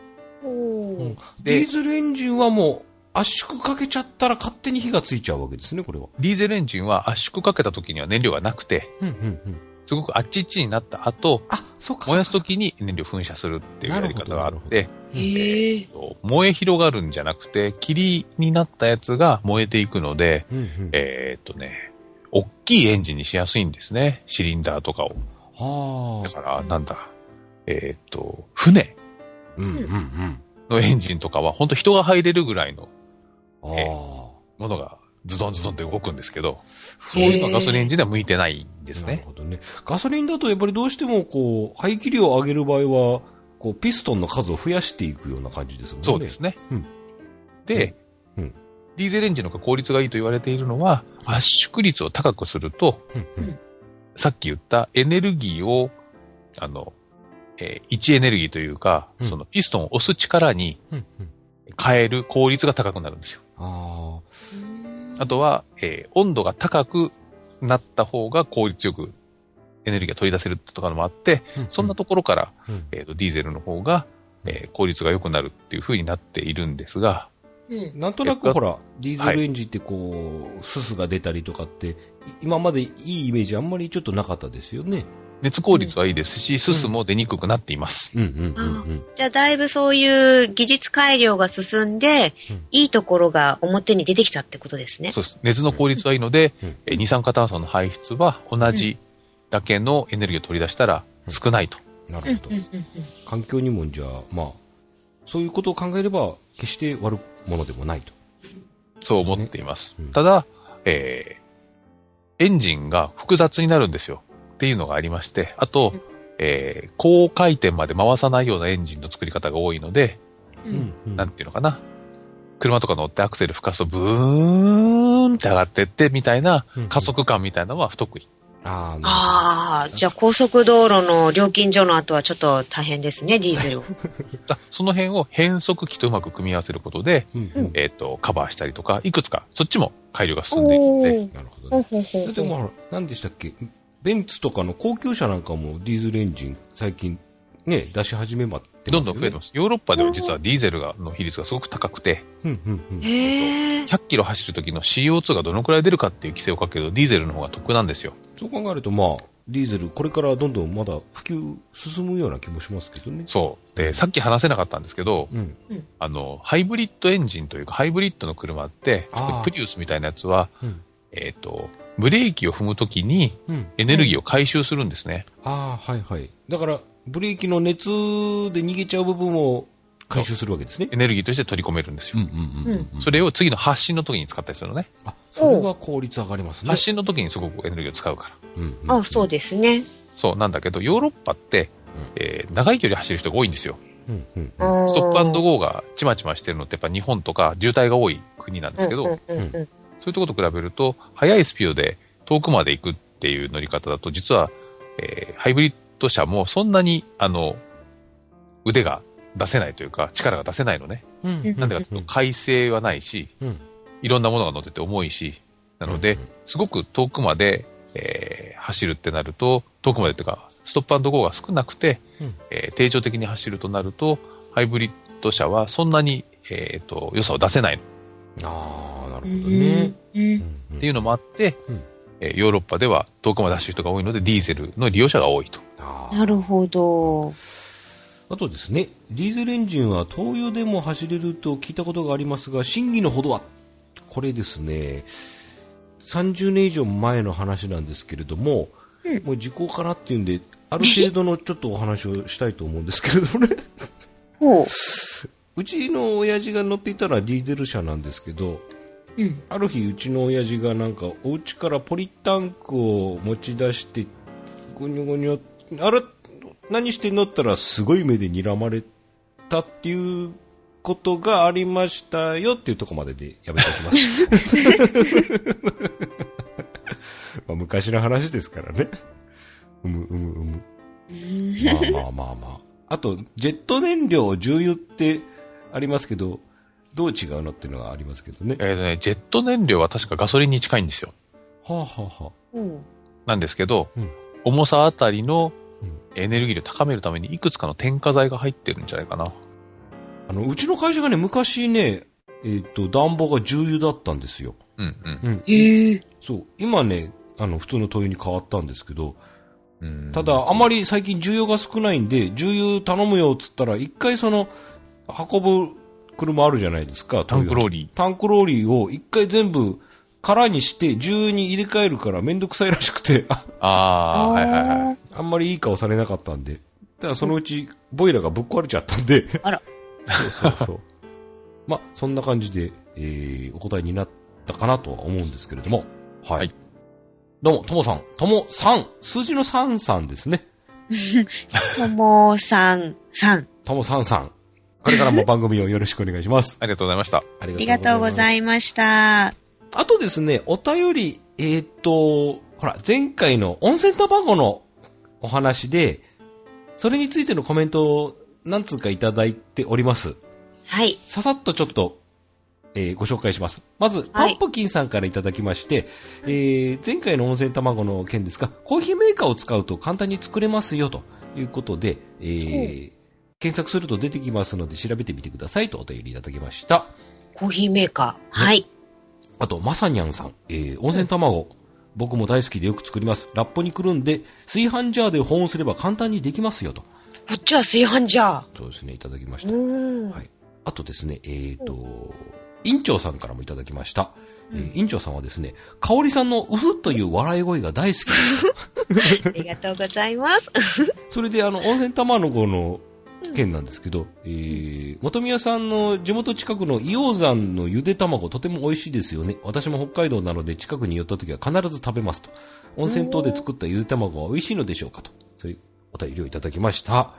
ディーゼルエンジンはもう圧縮かけちゃったら勝手に火がついちゃうわけですね、これは。 ディーゼルエンジンは圧縮かけた時には燃料がなくて、すごくあっちっちになった後、燃やす時に燃料噴射するっていうやり方があって、燃え広がるんじゃなくて、霧になったやつが燃えていくので、大きいエンジンにしやすいんですね、シリンダーとかを。だから、船のエンジンとかは、本当人が入れるぐらいの、ものがズドンズドンって動くんですけど、そういうのはガソリンエンジンでは向いてないんですね。 なるほどね。ガソリンだとやっぱりどうしても排気量を上げる場合は、ピストンの数を増やしていくような感じですもんね。 そうですね。で、ディーゼルエンジンの方が効率がいいと言われているのは、圧縮率を高くすると、さっき言ったエネルギーを、位置エネルギーというか、そのピストンを押す力に変える効率が高くなるんですよ。あとは、温度が高くなった方が効率よくエネルギーが取り出せるとかのもあって、そんなところから、ディーゼルの方が、効率が良くなるっていう風になっているんですが、 なんとなくほら、ディーゼルエンジンってススが出たりとかって、今までいいイメージあんまりちょっとなかったですよね。 熱効率はいいですし、ススも出にくくなっています。 じゃあだいぶそういう技術改良が進んで、いいところが表に出てきたってことですね。 そうです。熱の効率はいいので、二酸化炭素の排出は同じだけのエネルギーを取り出したら少ないと。 なるほど。環境にもじゃあ、そういうことを考えれば、決して悪いものでもないと。 そう思っています。ただ、エンジンが複雑になるんですよ。っていうのがありまして、あと、高回転まで回さないようなエンジンの作り方が多いので、なんていうのかな。車とか乗ってアクセル吹かすとブーンって上がってってみたいな加速感みたいなのは不得意。 じゃあ高速道路の料金所の後はちょっと大変ですね、ディーゼル。 その辺を変速機とうまく組み合わせることで、カバーしたりとか、いくつか、そっちも改良が進んでいるので。 なるほどね。でも、何でしたっけ、ベンツとかの高級車なんかもディーゼルエンジン最近ね、出し始めまってますよね。 どんどん増えてます。ヨーロッパでは実はディーゼルの比率がすごく高くて、100キロ走る時の CO2 がどのくらい出るかっていう規制をかけるとディーゼルの方が得なんですよ。 そう考えるとディーゼルこれからどんどんまだ普及進むような気もしますけどね。そう。 で、さっき話せなかったんですけど、ハイブリッドエンジンというかハイブリッドの車って、プリウスみたいなやつは、ブレーキを踏むときにエネルギーを回収するんですね。 はいはい。だから、ブレーキの熱で逃げちゃう部分を回収するわけですね。 エネルギーとして取り込めるんですよ。それを次の発進の時に使ったりするのね。 それは効率上がりますね。 発信の時にすごくエネルギーを使うから。 あ、そうですね。 そうなんだけど、ヨーロッパって、長い距離走る人が多いんですよ。ストップ&ゴーがちまちましてるのってやっぱ日本とか渋滞が多い国なんですけど、そういうところと比べると、速いスピードで遠くまで行くっていう乗り方だと、実は、ハイブリッド車もそんなに、腕が出せないというか、力が出せないのね。なんでかというと、快晴はないし、いろんなものが乗ってて重いし、なので、すごく遠くまで、走るってなると、遠くまでっていうか、ストップ&ゴーが少なくて、定常的に走るとなると、ハイブリッド車はそんなに、良さを出せない。 ああ、なるほどね。 っていうのもあって、ヨーロッパでは遠くまで走る人が多いので、ディーゼルの利用者が多いと。 なるほど。 あとですね、ディーゼルエンジンは灯油でも走れると聞いたことがありますが、真偽のほどは、これですね、30年以上前の話なんですけれども、もう時効かなっていうんで、ある程度のちょっとお話をしたいと思うんですけれどもね。うちの親父が乗っていたのはディーゼル車なんですけど、ある日うちの親父がなんかお家からポリタンクを持ち出してゴニョゴニョ、あれ何してんのったらすごい目で睨まれたっていうことがありましたよっていうところまででやめておきます。まあ昔の話ですからね。まあ。あとジェット燃料重油ってありますけど、どう違うのっていうのがありますけどね。 ジェット燃料は確かガソリンに近いんですよ。なんですけど、重さあたりのエネルギーを高めるためにいくつかの添加剤が入ってるんじゃないかな。 うちの会社がね、昔ね、暖房が重油だったんですよ。そう。今ね、普通の灯油に変わったんですけど、ただ、あまり最近重油が少ないんで、重油頼むよっつったら、一回運ぶ車あるじゃないですか、 タンクローリー。 タンクローリーを一回全部空にして重油に入れ替えるからめんどくさいらしくて。あんまりいい顔されなかったんで。だからそのうちボイラーがぶっ壊れちゃったんで。 あら。 そう。まあ、そんな感じで、お答えになったかなとは思うんですけれども。はい。どうも、ともさん。とも3。数字の33ですね。 とも33。 とも33。これからも番組をよろしくお願いします。 ありがとうございました。 ありがとうございました。 あとですね、お便り、ほら、前回の温泉卵のお話で、それについてのコメントを何通かいただいております。 はい。 ささっとちょっと、ご紹介します。まず、パンプキンさんからいただきまして、前回の温泉卵の件ですが、コーヒーメーカーを使うと簡単に作れますよということで、検索すると出てきますので調べてみてくださいとお便りいただきました。 コーヒーメーカー。はい。 あと、まさにゃんさん、温泉卵、僕も大好きでよく作ります。ラップにくるんで、炊飯ジャーで保温すれば簡単にできますよと。 こっちは炊飯ジャー。 そうですね、いただきました。はい。あとですね、院長さんからもいただきました。院長さんはですね、香織さんのうふという笑い声が大好きです。 ありがとうございます。 それで温泉卵の件なんですけど、本宮さんの地元近くの硫黄山のゆで卵とても美味しいですよね。私も北海道なので近くに寄った時は必ず食べますと。温泉等で作ったゆで卵は美味しいのでしょうかと。そういうお便りをいただきました。はい、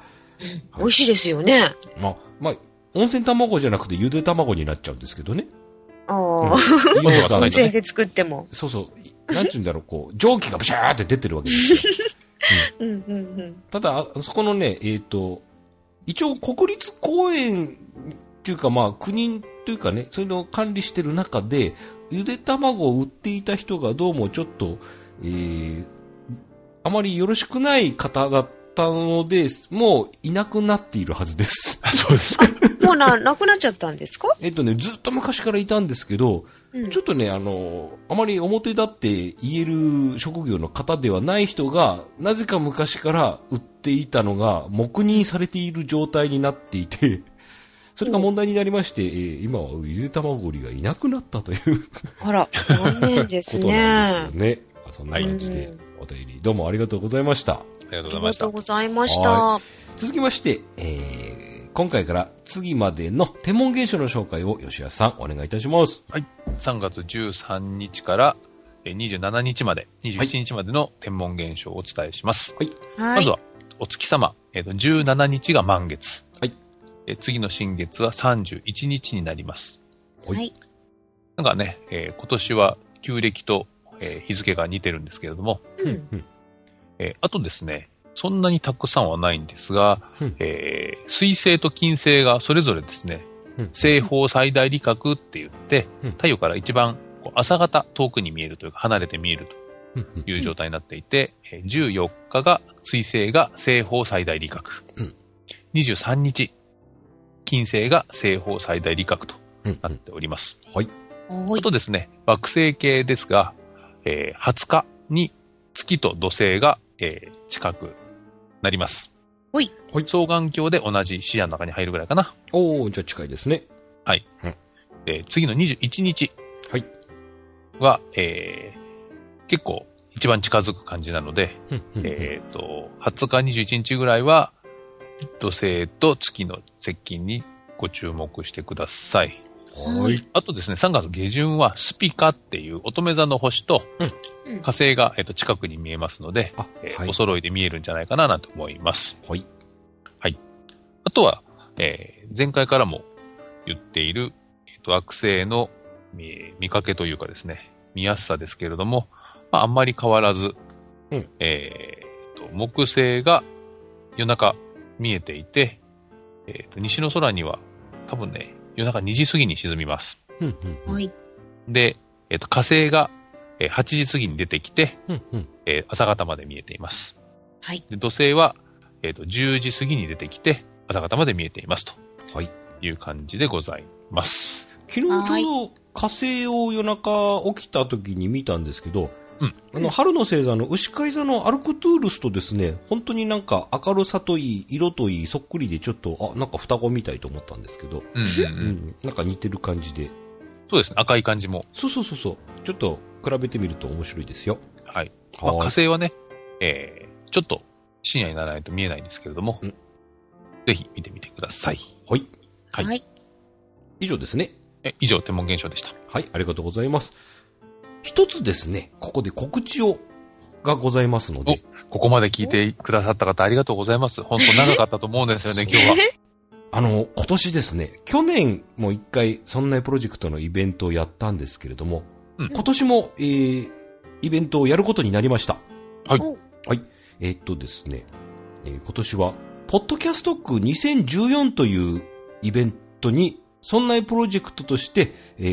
美味しいですよね。 まあ、温泉卵じゃなくてゆで卵になっちゃうんですけどね。 温泉で作っても。 そうそう。なんちゅうんだろう、こう、蒸気がブシャーって出てるわけですよ。ただ、そこのね、一応国立公園っていうか国というかね、そういうのを管理してる中で、ゆで卵を売っていた人がどうもちょっと、あまりよろしくない方だったので、もういなくなっているはずです。 そうですか。 もうなくなっちゃったんですか？ ずっと昔からいたんですけど、ちょっとね、あまり表立って言える職業の方ではない人が、なぜか昔から売っていたのが黙認されている状態になっていて、それが問題になりまして、今はゆで卵売りがいなくなったというあら、残念ですね。 ことなんですよね。そんな感じで、お便りどうもありがとうございました。 ありがとうございました。 ありがとうございました。 続きまして、 今回から次までの天文現象の紹介を吉安さんお願いいたします。 はい。3月13日から27日まで、27日までの天文現象をお伝えします。 はい。 まずは、お月様、17日が満月。 はい。 次の新月は31日になります。 はい。 なんかね、今年は旧暦と、日付が似てるんですけれども、あとですね、そんなにたくさんはないんですが、水星と金星がそれぞれですね、西方最大理覚って言って、太陽から一番朝方遠くに見えるというか離れて見えるという状態になっていて、14日が水星が西方最大理覚、23日金星が西方最大理覚となっております。 はい。 あとですね、惑星系ですが、20日に月と土星が、近くなります。 はい。 双眼鏡で同じ視野の中に入るぐらいかな。 おー、じゃあ近いですね。 はい。次の21日は、結構一番近づく感じなので、20日21日ぐらいは土星と月の接近にご注目してください。 はい。 あとですね、3月下旬はスピカっていう乙女座の星と火星が、近くに見えますので、お揃いで見えるんじゃないかななんて思います。 はい。 はい。あとは、前回からも言っている、惑星の見かけというかですね、見やすさですけれども、あんまり変わらず、木星が夜中見えていて、西の空には多分ね、夜中2時過ぎに沈みます。 はい。 で、火星が8時過ぎに出てきて、朝方まで見えています。 はい。 で、土星は、10時過ぎに出てきて、朝方まで見えていますと。 はい。 いう感じでございます。 昨日ちょうど火星を夜中起きた時に見たんですけど、春の星座の牛飼い座のアルクトゥールスとですね、本当になんか明るさといい、色といい、そっくりでちょっと、なんか双子みたいと思ったんですけど、なんか似てる感じで。 そうですね、赤い感じも。 そう。ちょっと比べてみると面白いですよ。 はい。火星はね、ちょっと深夜にならないと見えないんですけれども、ぜひ見てみてください。 はい。 はい。 以上ですね。 以上、天文現象でした。 はい、ありがとうございます。一つですね、ここで告知がございますので。 ここまで聞いてくださった方ありがとうございます。本当長かったと思うんですよね、今日は。 今年ですね、去年も一回、そんなプロジェクトのイベントをやったんですけれども、今年も、イベントをやることになりました。 はい。 はい。ですね、今年は、ポッドキャストック2014というイベントに、そんなプロジェクトとして、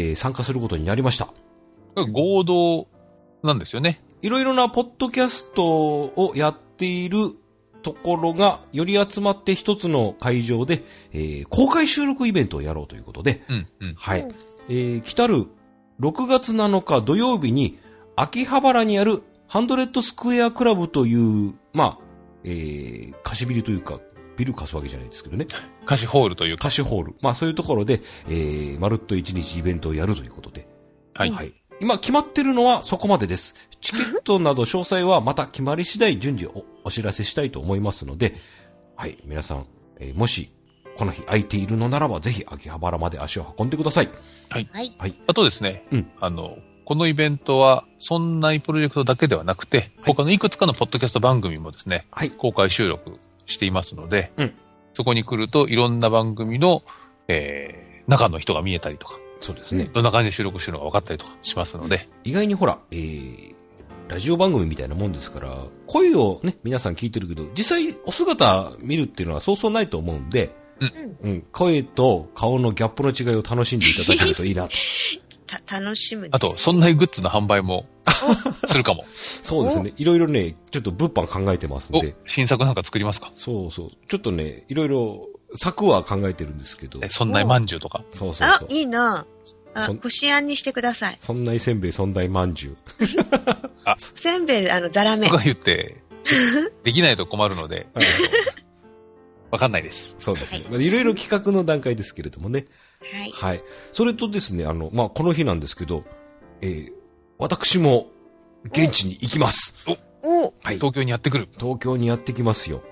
参加することになりました。 合同なんですよね。 いろいろなポッドキャストをやっているところがより集まって一つの会場で、公開収録イベントをやろうということで、はい。来たる6月7日土曜日に秋葉原にある100スクエアクラブという、貸しビルというか、ビル貸すわけじゃないですけどね。 貸しホールというか。 貸しホール。そういうところで、まるっと1日イベントをやるということで。 はい。 今決まってるのはそこまでです。チケットなど詳細はまた決まり次第順次お知らせしたいと思いますので、はい、皆さん、もしこの日空いているのならばぜひ秋葉原まで足を運んでください。 はい。はい。あとですね、このイベントはそんなプロジェクトだけではなくて、他のいくつかのポッドキャスト番組もですね、公開収録していますので、そこに来るといろんな番組の、中の人が見えたりとか、 そうですね。 どんな感じで収録してるのか分かったりとかしますので。 意外にほら、ラジオ番組みたいなもんですから、声をね、皆さん聞いてるけど、実際お姿見るっていうのはそうそうないと思うんで、声と顔のギャップの違いを楽しんでいただけるといいなと。 楽しむです。 あと、そんなグッズの販売もするかも。 そうですね。いろいろね、ちょっと物販考えてますんで。 新作なんか作りますか？ そう。ちょっとね、いろいろ、策は考えてるんですけど。 そんなまんじゅうとか。 そう。 いいな。こしあんにしてください。 そんなせんべい、そんなまんじゅう。 せんべい、ザラメ。 とか言って、できないと困るので、わかんないです。 そうですね。いろいろ企画の段階ですけれどもね。はい。それとですね、この日なんですけど、私も現地に行きます。 はい。東京にやってくる。 東京にやってきますよ。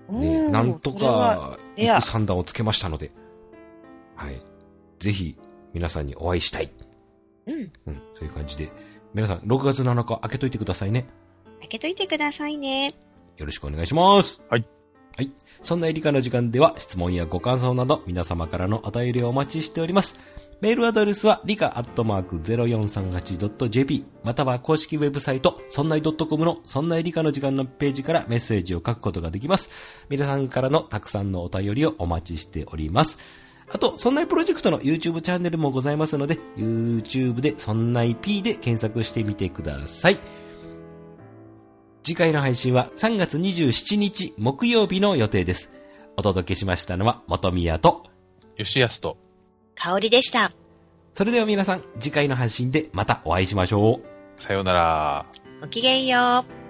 ね、なんとか、肉三段をつけましたので、はい。ぜひ、皆さんにお会いしたい。うん。そういう感じで。皆さん、6月7日開けといてくださいね。 開けといてくださいね。 よろしくお願いします。 はい。 はい。そんなエリカの時間では、質問やご感想など、皆様からのお便りをお待ちしております。メールアドレスは、理科@0438.jp、または公式ウェブサイト、そんない .com のそんない理科の時間のページからメッセージを書くことができます。皆さんからのたくさんのお便りをお待ちしております。あと、そんないプロジェクトの YouTube チャンネルもございますので、YouTube でそんない P で検索してみてください。次回の配信は3月27日木曜日の予定です。お届けしましたのは元宮と吉安と香りでした。 それでは皆さん、次回の配信でまたお会いしましょう。 さようなら。 ごきげんよう。